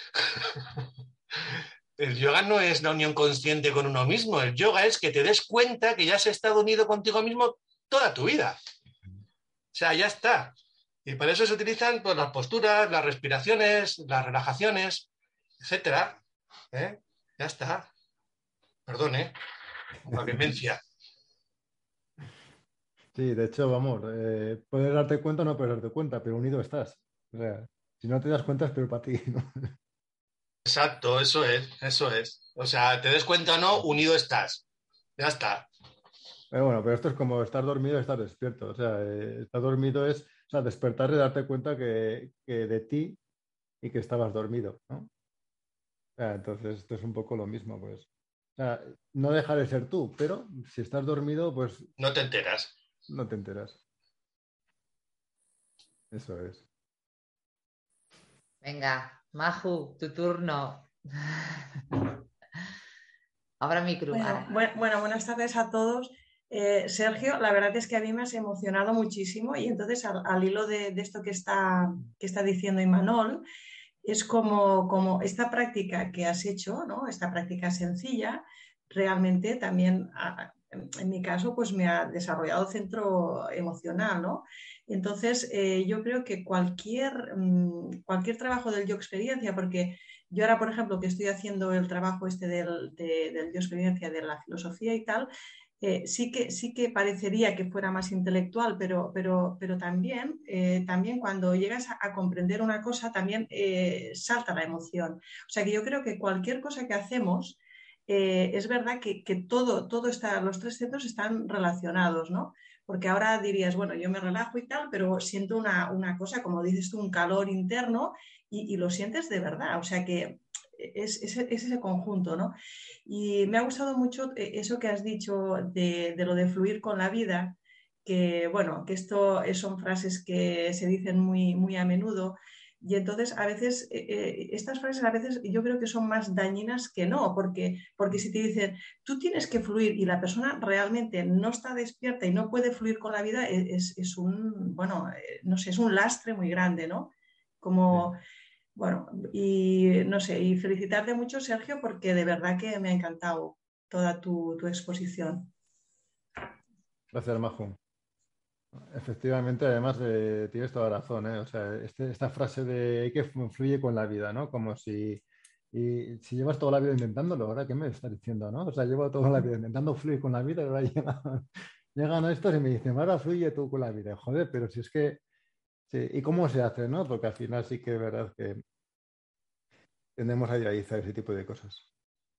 El yoga no es la unión consciente con uno mismo. El yoga es que te des cuenta que ya has estado unido contigo mismo toda tu vida. O sea, ya está. Y para eso se utilizan pues, las posturas, las respiraciones, las relajaciones, etcétera. ¿Eh? Ya está. Perdón, ¿eh? La vehemencia. Sí, de hecho, vamos, eh, puedes darte cuenta o no puedes darte cuenta, pero unido estás. O sea, si no te das cuenta es peor para ti, ¿no? Exacto, eso es, eso es. O sea, te des cuenta o no, unido estás. Ya está. Pero bueno, pero esto es como estar dormido y estar despierto. O sea, eh, estar dormido es, o sea, despertar y darte cuenta que, que de ti y que estabas dormido, ¿no? O sea, entonces esto es un poco lo mismo, pues. O sea, no deja de ser tú, pero si estás dormido, pues No te enteras. no te enteras. Eso es. Venga, Maju, tu turno. Ahora micro. Bueno, bu- bueno, buenas tardes a todos. Eh, Sergio, la verdad es que a mí me has emocionado muchísimo y entonces al, al hilo de, de esto que está, que está diciendo Imanol, es como, como esta práctica que has hecho, ¿no? Esta práctica sencilla, realmente también, a- en mi caso, pues me ha desarrollado centro emocional, ¿no? Entonces, eh, yo creo que cualquier, mm, cualquier trabajo del yo experiencia, porque yo ahora, por ejemplo, que estoy haciendo el trabajo este del, de- del yo experiencia, de la filosofía y tal, eh, sí que, sí que parecería que fuera más intelectual, pero, pero, pero también, eh, también cuando llegas a, a comprender una cosa, también eh, salta la emoción. O sea que yo creo que cualquier cosa que hacemos, eh, es verdad que, que todo, todo está, los tres centros están relacionados, ¿no? Porque ahora dirías, bueno, yo me relajo y tal, pero siento una, una cosa, como dices tú, un calor interno y, y lo sientes de verdad. O sea que es, es, es ese conjunto, ¿no? Y me ha gustado mucho eh, eso que has dicho de, de lo de fluir con la vida, que bueno, que esto eh, son frases que se dicen muy, muy a menudo. Y entonces a veces, eh, eh, estas frases a veces yo creo que son más dañinas que no, porque, porque si te dicen, tú tienes que fluir y la persona realmente no está despierta y no puede fluir con la vida, es, es un, bueno, eh, no sé, es un lastre muy grande, ¿no? Como, Sí. bueno, y no sé, y felicitarte mucho, Sergio, porque de verdad que me ha encantado toda tu, tu exposición. Gracias, Majo. Efectivamente, además eh, tienes toda la razón, ¿eh? O sea, este- esta frase de hay que fluye con la vida, ¿no? Como si, y, si llevas toda la vida intentándolo, ¿ahora qué me estás diciendo, no? O sea, llevo toda la vida intentando fluir con la vida y ahora llegan, llegan a estos y me dicen, ahora fluye tú con la vida. Joder, pero si es que, sí, ¿y cómo se hace, no? Porque al final sí que es verdad que tendemos a idealizar ese tipo de cosas.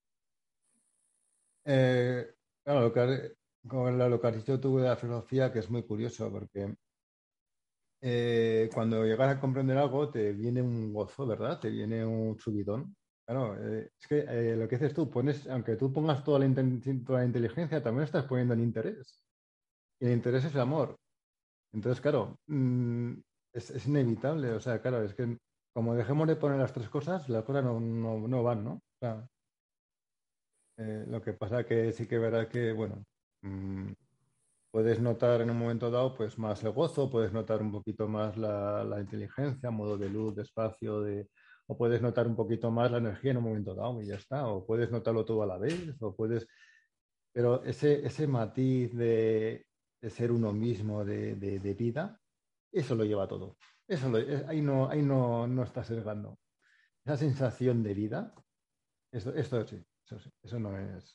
Eh, claro, lo que, has- con la- lo que has dicho tú de la filosofía, que es muy curioso, porque eh, cuando llegas a comprender algo te viene un gozo, ¿verdad? Te viene un subidón. Claro, eh, es que eh, lo que dices tú, pones, aunque tú pongas toda la, inten- toda la inteligencia, también estás poniendo en interés. Y el interés es el amor. Entonces, claro, mm, es, es inevitable. O sea, claro, es que como dejemos de poner las tres cosas, las cosas no, no, no van, ¿no? O sea, eh, lo que pasa que sí que es verdad que, bueno, mm, puedes notar en un momento dado pues más el gozo, puedes notar un poquito más la, la inteligencia, modo de luz, de espacio, de, o puedes notar un poquito más la energía en un momento dado y ya está, o puedes notarlo todo a la vez, o puedes, pero ese, ese matiz de, de ser uno mismo, de, de, de vida, eso lo lleva todo. Eso lo, ahí no, ahí no, no está sesgando. Esa sensación de vida, esto, esto sí, eso sí, eso no es,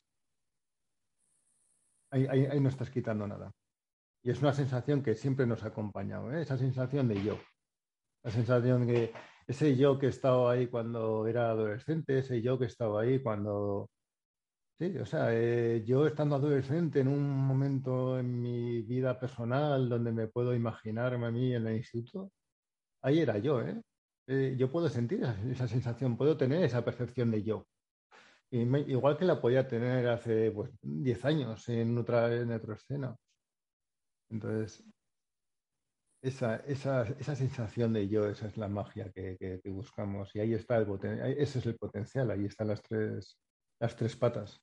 ahí, ahí, ahí no estás quitando nada. Y es una sensación que siempre nos ha acompañado, ¿eh? Esa sensación de yo. La sensación de ese yo que estaba ahí cuando era adolescente, ese yo que estaba ahí cuando, Sí, o sea, eh, yo estando adolescente en un momento en mi vida personal donde me puedo imaginarme a mí en el instituto, ahí era yo, ¿eh? Eh, yo puedo sentir esa, esa sensación, puedo tener esa percepción de yo. Y me- igual que la podía tener hace pues, diez años en otra, en otra escena. Entonces, esa, esa, esa sensación de yo, esa es la magia que, que- que buscamos. Y ahí está el poten- ahí- ese es el potencial, ahí están las tres, las tres patas.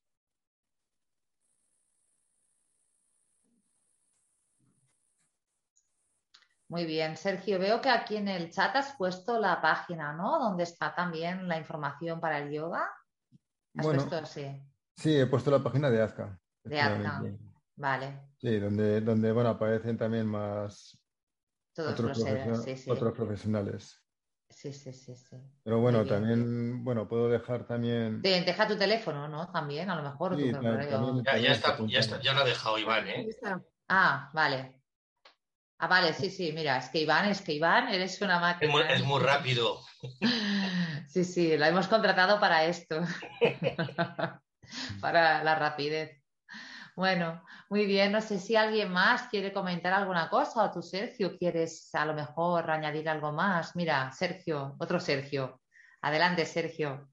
Muy bien, Sergio, veo que aquí en el chat has puesto la página, ¿no? Donde está también la información para el yoga. Has Bueno, puesto así, sí, he puesto la página de Azka, de Azka. efectivamente. Vale, Sí, donde, donde bueno, aparecen también más todos otros, los héroes, profesio- sí, sí. otros profesionales. Sí, sí, sí, sí. Pero Muy bueno, bien. también, bueno, puedo dejar también, Te- Deja tu teléfono, ¿no? También, a lo mejor, o tu sí, ta- correo. también, Ya, ya también te está, ya está, apuntamos. ya lo ha dejado Iván, Ahí ¿eh? está. Ah, vale. Ah, vale, sí, sí, mira, es que Iván, es que Iván, eres una Es muy, máquina, es ¿eh? muy rápido. Sí, sí, lo hemos contratado para esto, para la rapidez. Bueno, muy bien. No sé si alguien más quiere comentar alguna cosa o tú, Sergio, quieres a lo mejor añadir algo más. Mira, Sergio, otro Sergio. Adelante, Sergio.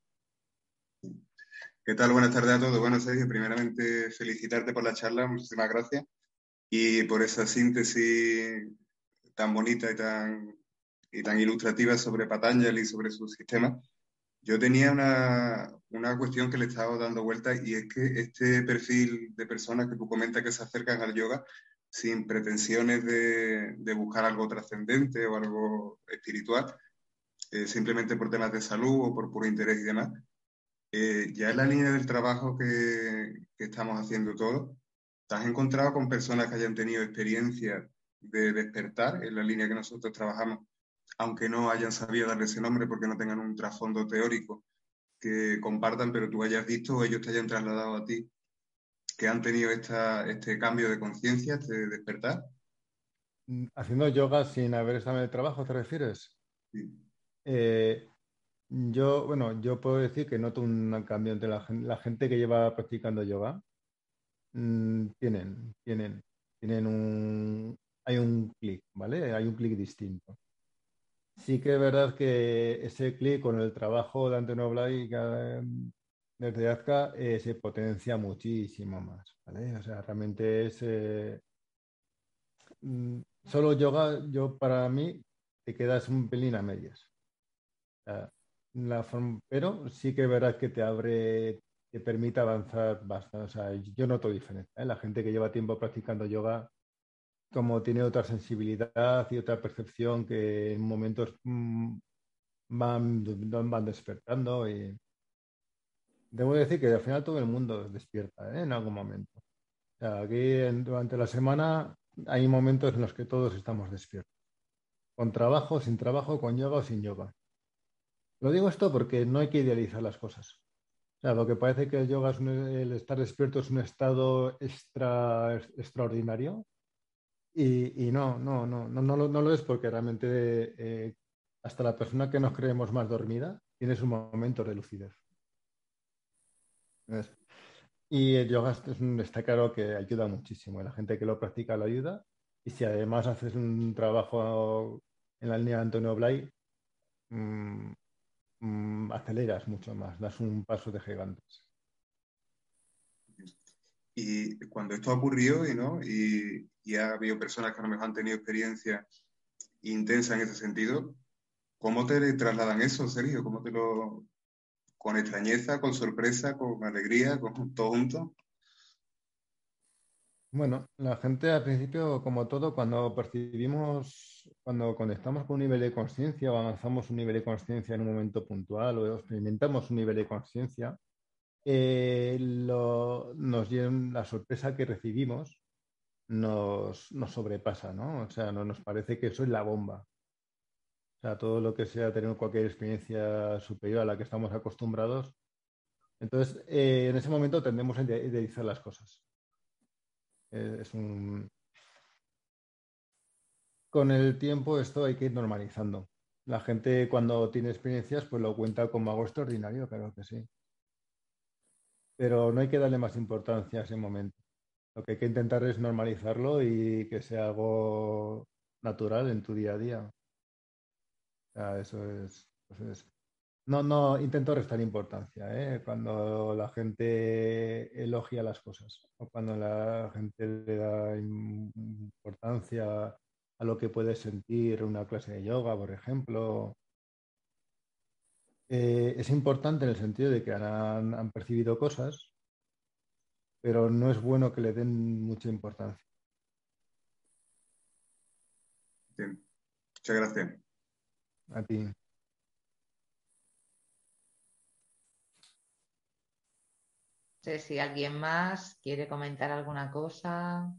¿Qué tal? Buenas tardes a todos. Bueno, Sergio, primeramente felicitarte por la charla, muchísimas gracias, y por esa síntesis tan bonita y tan, y tan ilustrativa sobre Patanjali y sobre su sistema. Yo tenía una, una cuestión que le estaba dando vuelta, y es que este perfil de personas que tú comentas que se acercan al yoga sin pretensiones de, de buscar algo trascendente o algo espiritual, eh, simplemente por temas de salud o por puro interés y demás. Eh, ya en la línea del trabajo que, que estamos haciendo todos, ¿te has encontrado con personas que hayan tenido experiencia de despertar en la línea que nosotros trabajamos, aunque no hayan sabido darle ese nombre porque no tengan un trasfondo teórico que compartan, pero tú hayas visto o ellos te hayan trasladado a ti, que han tenido esta, este cambio de conciencia, este despertar? Mm, Haciendo yoga sin haber estado en el trabajo, ¿te refieres? Sí. Eh, yo, bueno, yo puedo decir que noto un cambio entre la, gen- la gente que lleva practicando yoga. Mm, tienen, tienen, tienen un, hay un clic, ¿vale? Hay un clic distinto. Sí que es verdad que ese clic con el trabajo de Antonio Blay eh, desde Azka eh, se potencia muchísimo más, ¿vale? O sea, realmente es eh, mm, solo yoga, yo para mí te quedas un pelín a medias. O sea, la form- pero sí que es verdad que te abre, te permite avanzar bastante. O sea, yo noto diferencia, ¿eh? La gente que lleva tiempo practicando yoga, como tiene otra sensibilidad y otra percepción que en momentos mm, van, van despertando y debo decir que al final todo el mundo despierta, ¿eh? En algún momento. O sea, aquí en- durante la semana hay momentos en los que todos estamos despiertos, con trabajo, sin trabajo, con yoga o sin yoga. Lo digo esto porque no hay que idealizar las cosas. O sea, lo que parece que el yoga es un- el estar despierto es un estado extra, extraordinario y, y no, no, no, no, no, lo, no lo es porque realmente eh, hasta la persona que nos creemos más dormida tiene sus momentos de lucidez. ¿Ves? Y el yoga es un, está claro que ayuda muchísimo. La gente que lo practica lo ayuda. Y si además haces un trabajo en la línea de Antonio Blay, mm, mm, aceleras mucho más, das un paso de gigantes. Y cuando esto ha ocurrido y, ¿no? y, y ha habido personas que a lo mejor han tenido experiencia intensa en ese sentido, ¿cómo te trasladan eso, Sergio? ¿Cómo te lo, con extrañeza, con sorpresa, con alegría, con todo junto? Bueno, la gente al principio, como todo, cuando percibimos, cuando conectamos con un nivel de conciencia o avanzamos un nivel de conciencia en un momento puntual o experimentamos un nivel de conciencia, eh, lo- nos llena- la sorpresa que recibimos nos, nos sobrepasa, ¿no? O sea, no nos parece que eso es la bomba. O sea, todo lo que sea tener cualquier experiencia superior a la que estamos acostumbrados. Entonces, eh, en ese momento tendemos a ide- idealizar las cosas. Eh, es un... Con el tiempo esto hay que ir normalizando. La gente cuando tiene experiencias pues lo cuenta como algo extraordinario, claro que sí. pero no hay que darle más importancia a ese momento. Lo que hay que intentar es normalizarlo y que sea algo natural en tu día a día. O sea, eso es, pues es- No, no, intento restar importancia, ¿eh? Cuando la gente elogia las cosas o cuando la gente le da im- importancia a lo que puede sentir una clase de yoga, por ejemplo. Eh, es importante en el sentido de que han, han percibido cosas, pero no es bueno que le den mucha importancia. Bien. Muchas gracias. A ti. No sé si alguien más quiere comentar alguna cosa.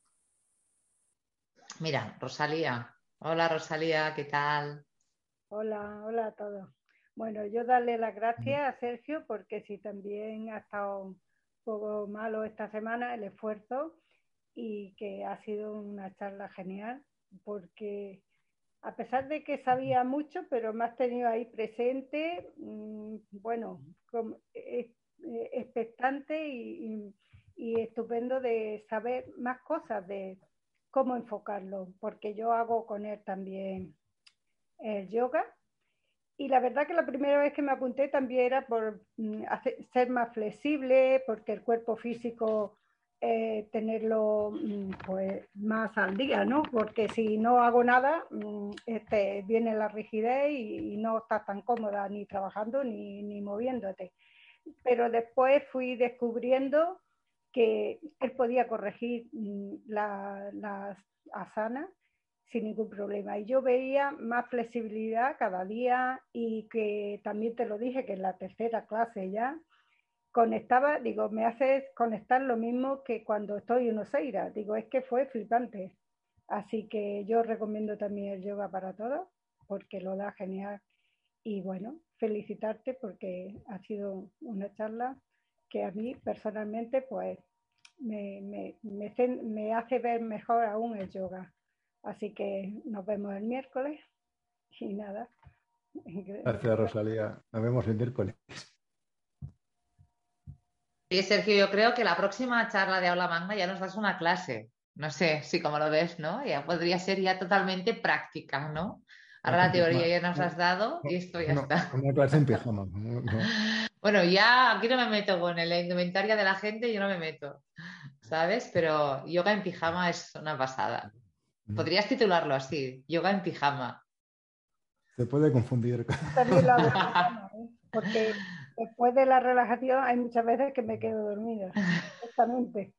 Mira, Rosalía. Hola Rosalía, ¿qué tal? Hola, hola a todos. Bueno, yo darle las gracias a Sergio porque sí también ha estado un poco malo esta semana el esfuerzo y que ha sido una charla genial porque a pesar de que sabía mucho, pero me has tenido ahí presente, mmm, bueno, como, eh, eh, expectante y, y, y estupendo de saber más cosas de cómo enfocarlo, porque yo hago con él también el yoga. Y la verdad que la primera vez que me apunté también era por mm, hacer, ser más flexible, porque el cuerpo físico eh, tenerlo mm, pues más al día, ¿no? Porque si no hago nada, mm, este, viene la rigidez y, y no estás tan cómoda ni trabajando ni, ni moviéndote. Pero después fui descubriendo que él podía corregir mm, la, las asanas sin ningún problema. Y yo veía más flexibilidad cada día y que también te lo dije que en la tercera clase ya conectaba, digo, me hace conectar lo mismo que cuando estoy en Oseira. Digo, es que fue flipante. Así que yo recomiendo también el yoga para todos porque lo da genial. Y bueno, felicitarte porque ha sido una charla que a mí personalmente pues me, me, me, me hace ver mejor aún el yoga. Así que nos vemos el miércoles y nada. Gracias, Rosalía. Nos vemos el miércoles. Sí, Sergio, yo creo que la próxima charla de aula magna ya nos das una clase. No sé si como lo ves, ¿no? Ya podría ser ya totalmente práctica, ¿no? Ahora la teoría ya nos has dado y esto ya no, está. Una clase en pijama. No, no. Bueno, ya aquí no me meto con la indumentaria de la gente, yo no me meto, ¿sabes? Pero yoga en pijama es una pasada. Podrías titularlo así, yoga en pijama. Se puede confundir. También lo hago en pijama, ¿eh? Porque después de la relajación hay muchas veces que me quedo dormida. Exactamente.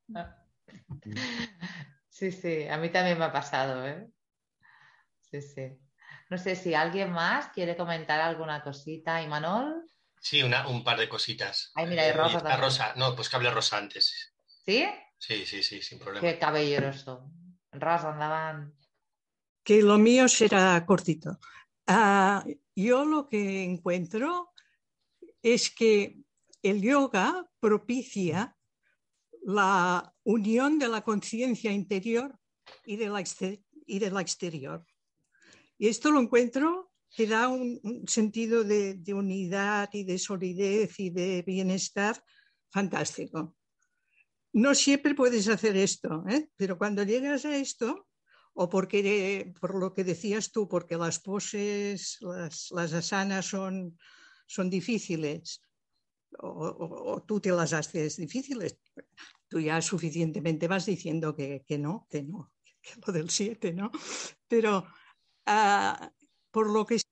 Sí, sí, a mí también me ha pasado, ¿eh? Sí, sí. No sé si alguien más quiere comentar alguna cosita. ¿Imanol? Sí, una, un par de cositas. Ay, mira, y Eh, y Rosa está también. Rosa. No, pues que hable Rosa antes. ¿Sí? Sí, sí, sí, sin problema. Qué caballeroso. Rosa, andaban. Que lo mío será cortito. Uh, yo lo que encuentro es que el yoga propicia la unión de la conciencia interior y de, la y de la exterior. Y esto lo encuentro que da un, un sentido de, de unidad y de solidez y de bienestar fantástico. No siempre puedes hacer esto, ¿eh? Pero cuando llegas a esto, o porque, por lo que decías tú, porque las poses, las, las asanas son, son difíciles, o, o, o, tú te las haces difíciles, tú ya suficientemente vas diciendo que, que no, que no, que lo del siete, ¿no? Pero uh, por lo que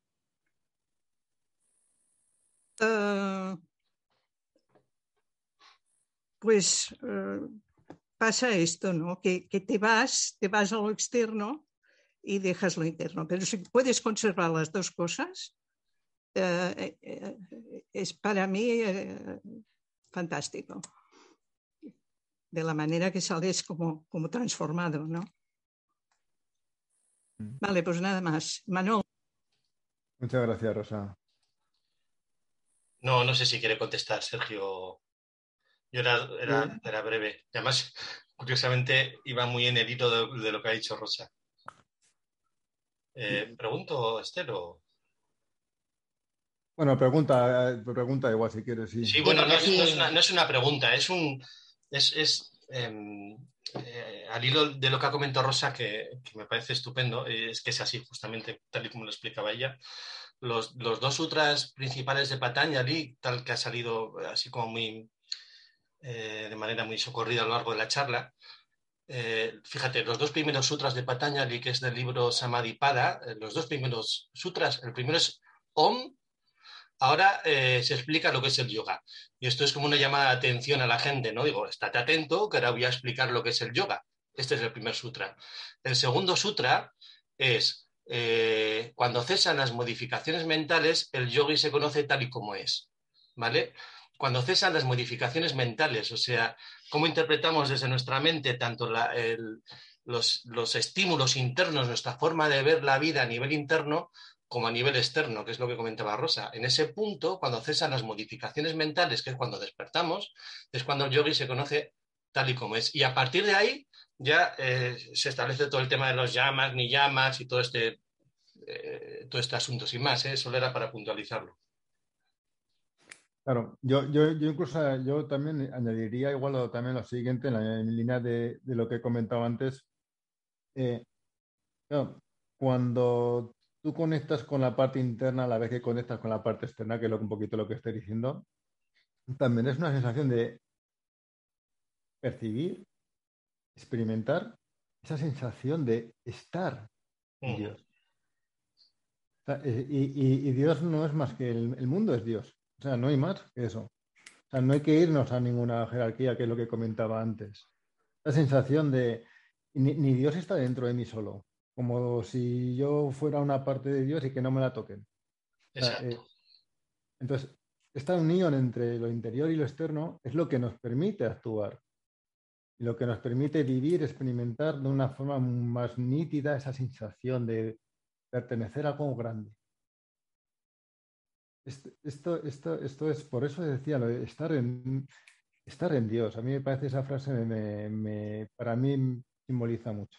uh, pues uh, pasa esto, ¿no? Que, que te vas, te vas a lo externo y dejas lo interno. Pero si puedes conservar las dos cosas, eh, eh, es para mí eh, fantástico. De la manera que sales como, como transformado, ¿no? Vale, pues nada más. Manol. Muchas gracias, Rosa. No, no sé si quiere contestar, Sergio. Yo era, era, Eh, era breve. Además, curiosamente, iba muy en el hilo de, de lo que ha dicho Rosa. Eh, ¿Pregunto, Esther? O... Bueno, pregunta, pregunta igual si quieres. Sí, sí bueno, no es, no, es una, no es una pregunta, es un... Es, es eh, eh, al hilo de lo que ha comentado Rosa, que, que me parece estupendo, eh, es que es así justamente, tal y como lo explicaba ella. Los, los dos sutras principales de Patanjali, tal que ha salido así como muy... Eh, de manera muy socorrida a lo largo de la charla. Eh, fíjate, los dos primeros sutras de Patanjali, que es del libro Samadhipada, eh, los dos primeros sutras, el primero es Om, ahora eh, se explica lo que es el yoga. Y esto es como una llamada de atención a la gente, ¿no? Digo, estate atento, que ahora voy a explicar lo que es el yoga. Este es el primer sutra. El segundo sutra es, eh, cuando cesan las modificaciones mentales, el yogi se conoce tal y como es, ¿vale? Cuando cesan las modificaciones mentales, o sea, cómo interpretamos desde nuestra mente tanto la, el, los, los estímulos internos, nuestra forma de ver la vida a nivel interno, como a nivel externo, que es lo que comentaba Rosa. En ese punto, cuando cesan las modificaciones mentales, que es cuando despertamos, es cuando el yogi se conoce tal y como es. Y a partir de ahí ya eh, se establece todo el tema de los yamas, ni yamas y todo este, eh, todo este asunto. Sin más, ¿eh? Solo era para puntualizarlo. Claro, yo, yo, yo incluso yo también añadiría igual lo, también lo siguiente en la en línea de, de lo que he comentado antes. Eh, no, cuando tú conectas con la parte interna a la vez que conectas con la parte externa, que es lo, un poquito lo que estoy diciendo, también es una sensación de percibir, experimentar esa sensación de estar en Dios. O sea, y, y, y Dios no es más que el, el mundo es Dios. O sea, no hay más que eso. O sea, no hay que irnos a ninguna jerarquía, que es lo que comentaba antes. La sensación de ni, ni Dios está dentro de mí solo, como si yo fuera una parte de Dios y que no me la toquen. O sea, eh, entonces, esta unión entre lo interior y lo externo es lo que nos permite actuar y lo que nos permite vivir, experimentar de una forma más nítida esa sensación de pertenecer a algo grande. Esto, esto, esto es, por eso decía, lo de estar en, estar en Dios. A mí me parece esa frase, me, me, para mí simboliza mucho.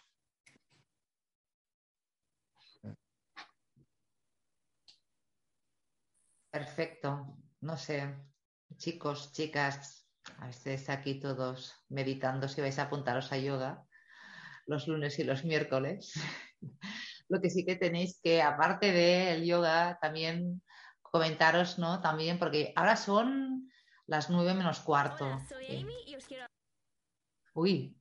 Perfecto. No sé, chicos, chicas, estéis aquí todos meditando si vais a apuntaros a yoga los lunes y los miércoles. Lo que sí que tenéis que, aparte del yoga, también comentaros, ¿no? También, porque ahora son las nueve menos cuarto. Hola, soy Amy y os quiero... Uy.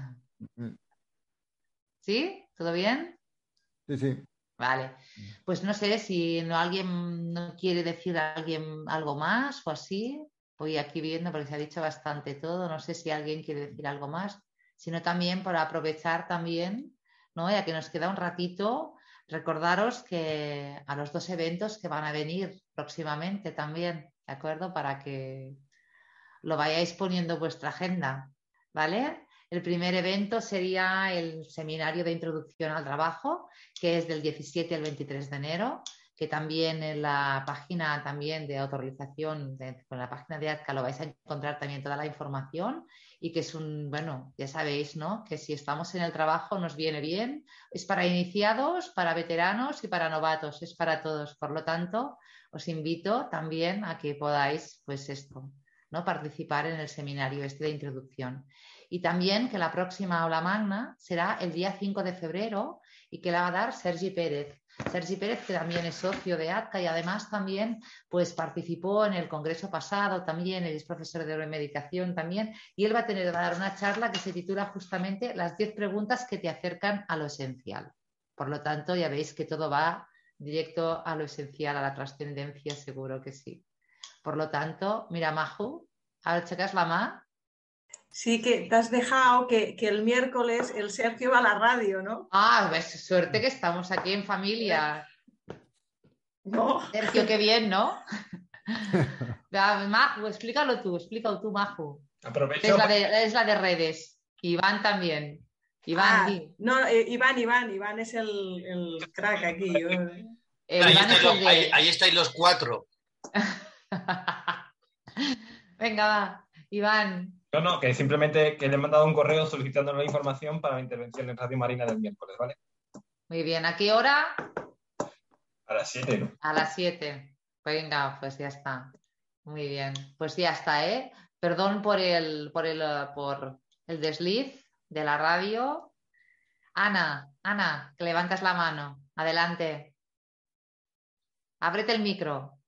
¿Sí? ¿Todo bien? Sí, sí. Vale. Pues no sé si no alguien no quiere decir a alguien algo más o así. Voy aquí viendo porque se ha dicho bastante todo. No sé si alguien quiere decir algo más, sino también para aprovechar también, ¿no? Ya que nos queda un ratito. Recordaros que a los dos eventos que van a venir próximamente también, ¿de acuerdo? Para que lo vayáis poniendo en vuestra agenda, ¿vale? El primer evento sería el seminario de introducción al trabajo, que es del diecisiete al veintitrés de enero, que también en la página también de autorrealización, de, con la página de A T C A lo vais a encontrar también toda la información y que es un, bueno, ya sabéis, ¿no? Que si estamos en el trabajo nos viene bien. Es para iniciados, para veteranos y para novatos, es para todos. Por lo tanto, os invito también a que podáis, pues esto, ¿no? Participar en el seminario este de introducción. Y también que la próxima aula magna será el día cinco de febrero y que la va a dar Sergi Pérez. Sergi Pérez, que también es socio de A T C A y además también pues, participó en el congreso pasado, también él es profesor de biomedicación también, y él va a tener va a dar una charla que se titula justamente Las diez preguntas que te acercan a lo esencial. Por lo tanto, ya veis que todo va directo a lo esencial, a la trascendencia, seguro que sí. Por lo tanto, mira, Maju, ¿ahora checas la mà? Sí, que te has dejado que, que el miércoles el Sergio va a la radio, ¿no? Ah, pues suerte que estamos aquí en familia. No. Sergio, qué bien, ¿no? Maju, explícalo tú, explícalo tú, Maju. Aprovecho. Es la de, es la de redes. Iván también. Iván, ah, di. No, eh, Iván, Iván, Iván es el, el crack aquí. Yo... Eh, ahí, Iván estáis es los, el de... ahí, ahí estáis los cuatro. Venga, va, Iván. No, no, que simplemente que le he mandado un correo solicitando la información para la intervención en Radio Marina del miércoles, ¿vale? Muy bien, ¿a qué hora? A las siete, ¿no? A las siete. Venga, pues ya está. Muy bien. Pues ya está, ¿eh? Perdón por el, por el, uh, por el desliz de la radio. Ana, Ana, que levantas la mano. Adelante. Ábrete el micro.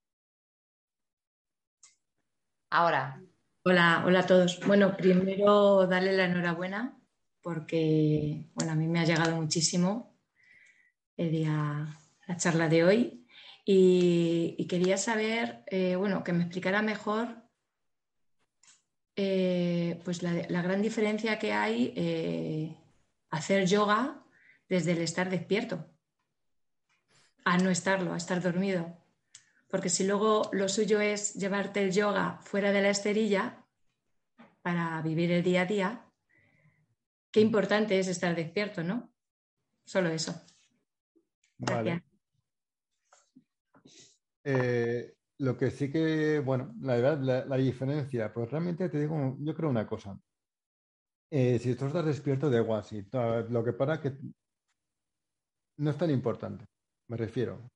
Ahora. Hola, hola a todos. Bueno, primero darle la enhorabuena porque, bueno, a mí me ha llegado muchísimo el día, la charla de hoy y, y quería saber, eh, bueno, que me explicara mejor eh, pues la, la gran diferencia que hay eh, hacer yoga desde el estar despierto a no estarlo, a estar dormido. Porque si luego lo suyo es llevarte el yoga fuera de la esterilla para vivir el día a día, qué importante es estar despierto, ¿no? Solo eso. Gracias. Vale. Eh, lo que sí que, bueno, la verdad, la, la diferencia, pues realmente te digo, yo creo una cosa. Eh, si tú estás despierto, da igual, sí. Lo que para que no es tan importante, me refiero.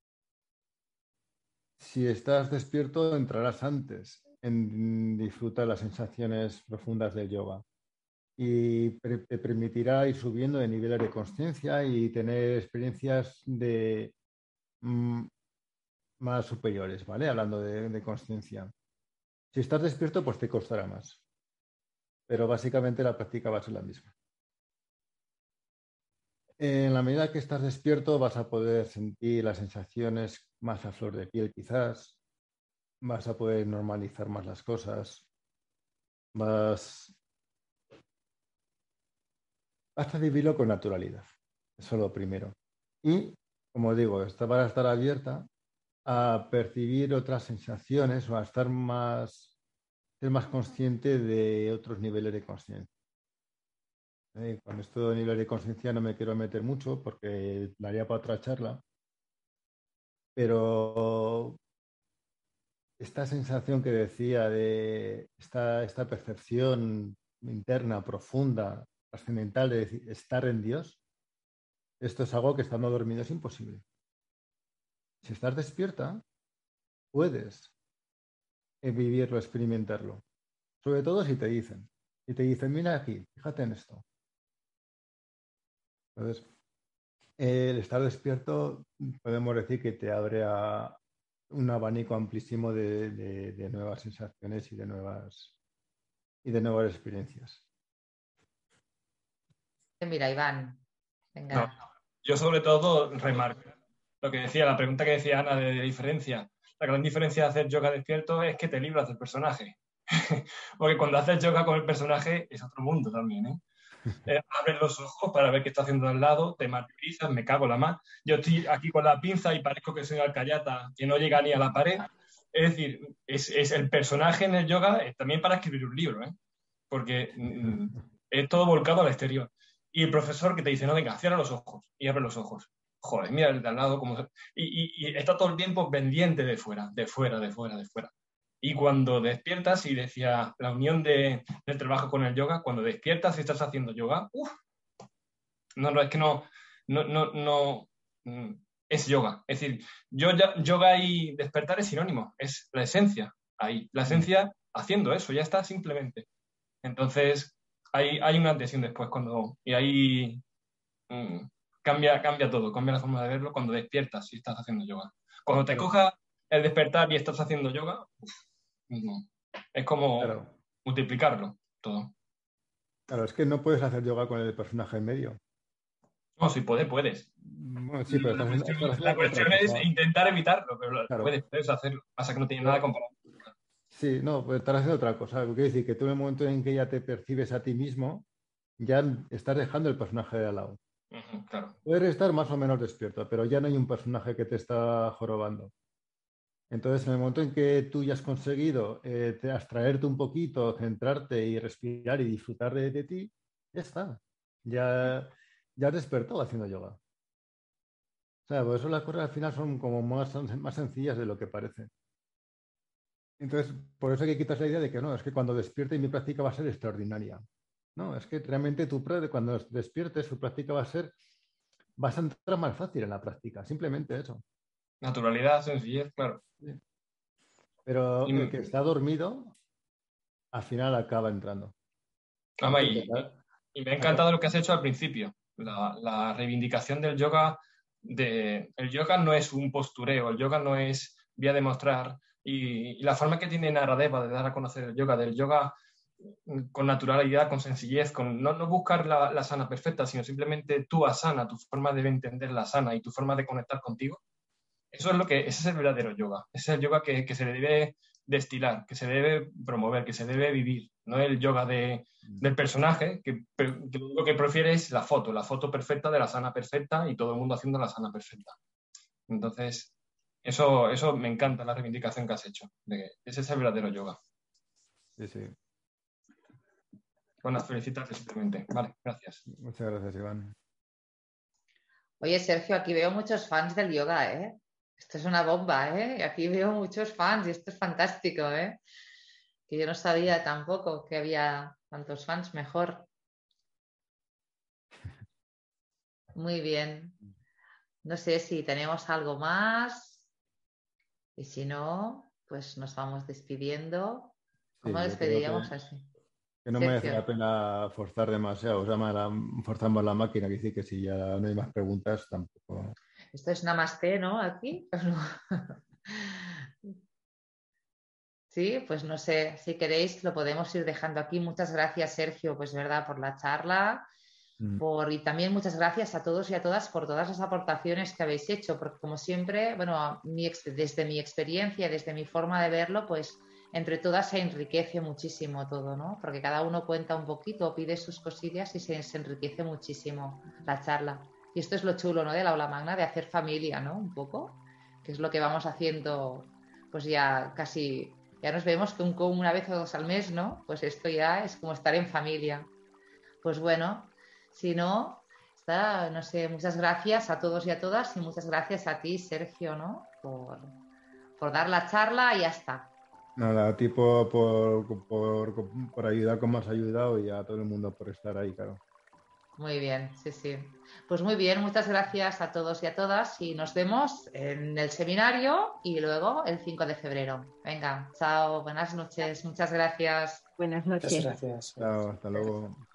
Si estás despierto, entrarás antes en disfrutar las sensaciones profundas del yoga y pre- te permitirá ir subiendo de niveles de conciencia y tener experiencias de mm, más superiores, ¿vale? Hablando de, de conciencia. Si estás despierto, pues te costará más, pero básicamente la práctica va a ser la misma. En la medida que estás despierto, vas a poder sentir las sensaciones más a flor de piel, quizás. Vas a poder normalizar más las cosas. Vas, vas a vivirlo con naturalidad. Eso es lo primero. Y, como digo, esta va a estar abierta a percibir otras sensaciones o a estar más, ser más consciente de otros niveles de conciencia. ¿Eh? Con esto de nivel de conciencia no me quiero meter mucho porque la haría para otra charla. Pero esta sensación que decía de esta, esta percepción interna, profunda, trascendental de decir, estar en Dios, esto es algo que estando dormido es imposible. Si estás despierta, puedes vivirlo, experimentarlo. Sobre todo si te dicen. Y te dicen, mira aquí, fíjate en esto. Entonces, el estar despierto podemos decir que te abre a un abanico amplísimo de, de, de nuevas sensaciones y de nuevas, y de nuevas experiencias. Mira, Iván. Venga. No, yo sobre todo remarco lo que decía, la pregunta que decía Ana de diferencia. La gran diferencia de hacer yoga despierto es que te libras del personaje. Porque cuando haces yoga con el personaje es otro mundo también, ¿eh? Eh, abres los ojos para ver qué está haciendo al lado, te martirizas, me cago en la más. Yo estoy aquí con la pinza y parezco que soy Alcayata, que no llega ni a la pared. Es decir, es, es el personaje en el yoga es también para escribir un libro, ¿eh? Porque mm, es todo volcado al exterior. Y el profesor que te dice, no, venga, cierra los ojos y abre los ojos. Joder, mira el de al lado como... Y, y, y está todo el tiempo pendiente de fuera, de fuera, de fuera, de fuera. Y cuando despiertas, y decía la unión de, del trabajo con el yoga, cuando despiertas y estás haciendo yoga, uff, no, no, es que no, no, no, no, es yoga. Es decir, yo, yoga y despertar es sinónimo, es la esencia ahí, la esencia haciendo eso, ya está simplemente. Entonces, hay, hay una adhesión después, cuando, y ahí mmm, cambia, cambia todo, cambia la forma de verlo cuando despiertas y estás haciendo yoga. Cuando te coja el despertar y estás haciendo yoga, uff, no. Es como claro. multiplicarlo todo. Claro, es que no puedes hacer yoga con el personaje en medio. No, si puedes, puedes. Bueno, sí, pero la estás, cuestión, estás la cuestión es intentar evitarlo, pero claro. puedes, puedes hacerlo. Pasa que no tiene nada comparado. Sí, no, pues estás haciendo otra cosa. Quiere decir que tú en el momento en que ya te percibes a ti mismo, ya estás dejando el personaje de al lado. Uh-huh, claro. Puedes estar más o menos despierto, pero ya no hay un personaje que te está jorobando. Entonces, en el momento en que tú ya has conseguido eh, abstraerte un poquito, centrarte y respirar y disfrutar de, de ti, ya está. Ya, ya has despertado haciendo yoga. O sea, por eso las cosas al final son como más, más sencillas de lo que parece. Entonces, por eso hay que quitarse la idea de que no, es que cuando despierte mi práctica va a ser extraordinaria. No, es que realmente tu cuando despiertes, tu práctica va a ser, vas a entrar más fácil en la práctica, simplemente eso. Naturalidad, sencillez, claro. Pero Y- el que está dormido, al final acaba entrando. Ama, y, y me ha encantado lo que has hecho al principio, la, la reivindicación del yoga. De, el yoga no es un postureo, el yoga no es voy a demostrar. Y, y la forma que tiene Naradeva de dar a conocer el yoga, del yoga con naturalidad, con sencillez, con no, no buscar la, la sana perfecta, sino simplemente tu asana, tu forma de entender la asana y tu forma de conectar contigo. Eso es lo que, ese es el verdadero yoga. Ese es el yoga que, que se le debe destilar, que se debe promover, que se debe vivir. No el yoga de, del personaje, que, que lo único que prefiere es la foto, la foto perfecta de la sana perfecta y todo el mundo haciendo la sana perfecta. Entonces, eso, eso me encanta, la reivindicación que has hecho. De que ese es el verdadero yoga. Sí, sí. Bueno, felicitarte simplemente. Vale, gracias. Muchas gracias, Iván. Oye, Sergio, aquí veo muchos fans del yoga, ¿eh? Esto es una bomba, ¿eh? Y aquí veo muchos fans y esto es fantástico, ¿eh? Que yo no sabía tampoco que había tantos fans, mejor. Muy bien. No sé si tenemos algo más y si no, pues nos vamos despidiendo. ¿Cómo Sí, yo creo despediríamos que, así? que no Sergio. merece la pena forzar demasiado. O sea, la, forzamos la máquina, que decir que si ya no hay más preguntas, tampoco. Esto es namaste, ¿no? Aquí. Sí, pues no sé, si queréis lo podemos ir dejando aquí. Muchas gracias, Sergio, pues verdad, por la charla. Mm. Por, y también muchas gracias a todos y a todas por todas las aportaciones que habéis hecho, porque como siempre, bueno, mi, desde mi experiencia, desde mi forma de verlo, pues entre todas se enriquece muchísimo todo, ¿no? Porque cada uno cuenta un poquito, pide sus cosillas y se, se enriquece muchísimo la charla. Y esto es lo chulo, ¿no? Del aula magna, de hacer familia, ¿no? Un poco, que es lo que vamos haciendo, pues ya casi, ya nos vemos con, con una vez o dos al mes, ¿no? Pues esto ya es como estar en familia. Pues bueno. Si no, está, no sé, muchas gracias a todos y a todas y muchas gracias a ti, Sergio, ¿no? Por, por dar la charla y ya está. Nada, a ti por, por, por, por ayudar como has ayudado y a todo el mundo por estar ahí, claro. Muy bien, sí, sí. Pues muy bien, muchas gracias a todos y a todas y nos vemos en el seminario y luego el cinco de febrero. Venga, chao, buenas noches, muchas gracias. Buenas noches. Muchas gracias. Chao, hasta luego.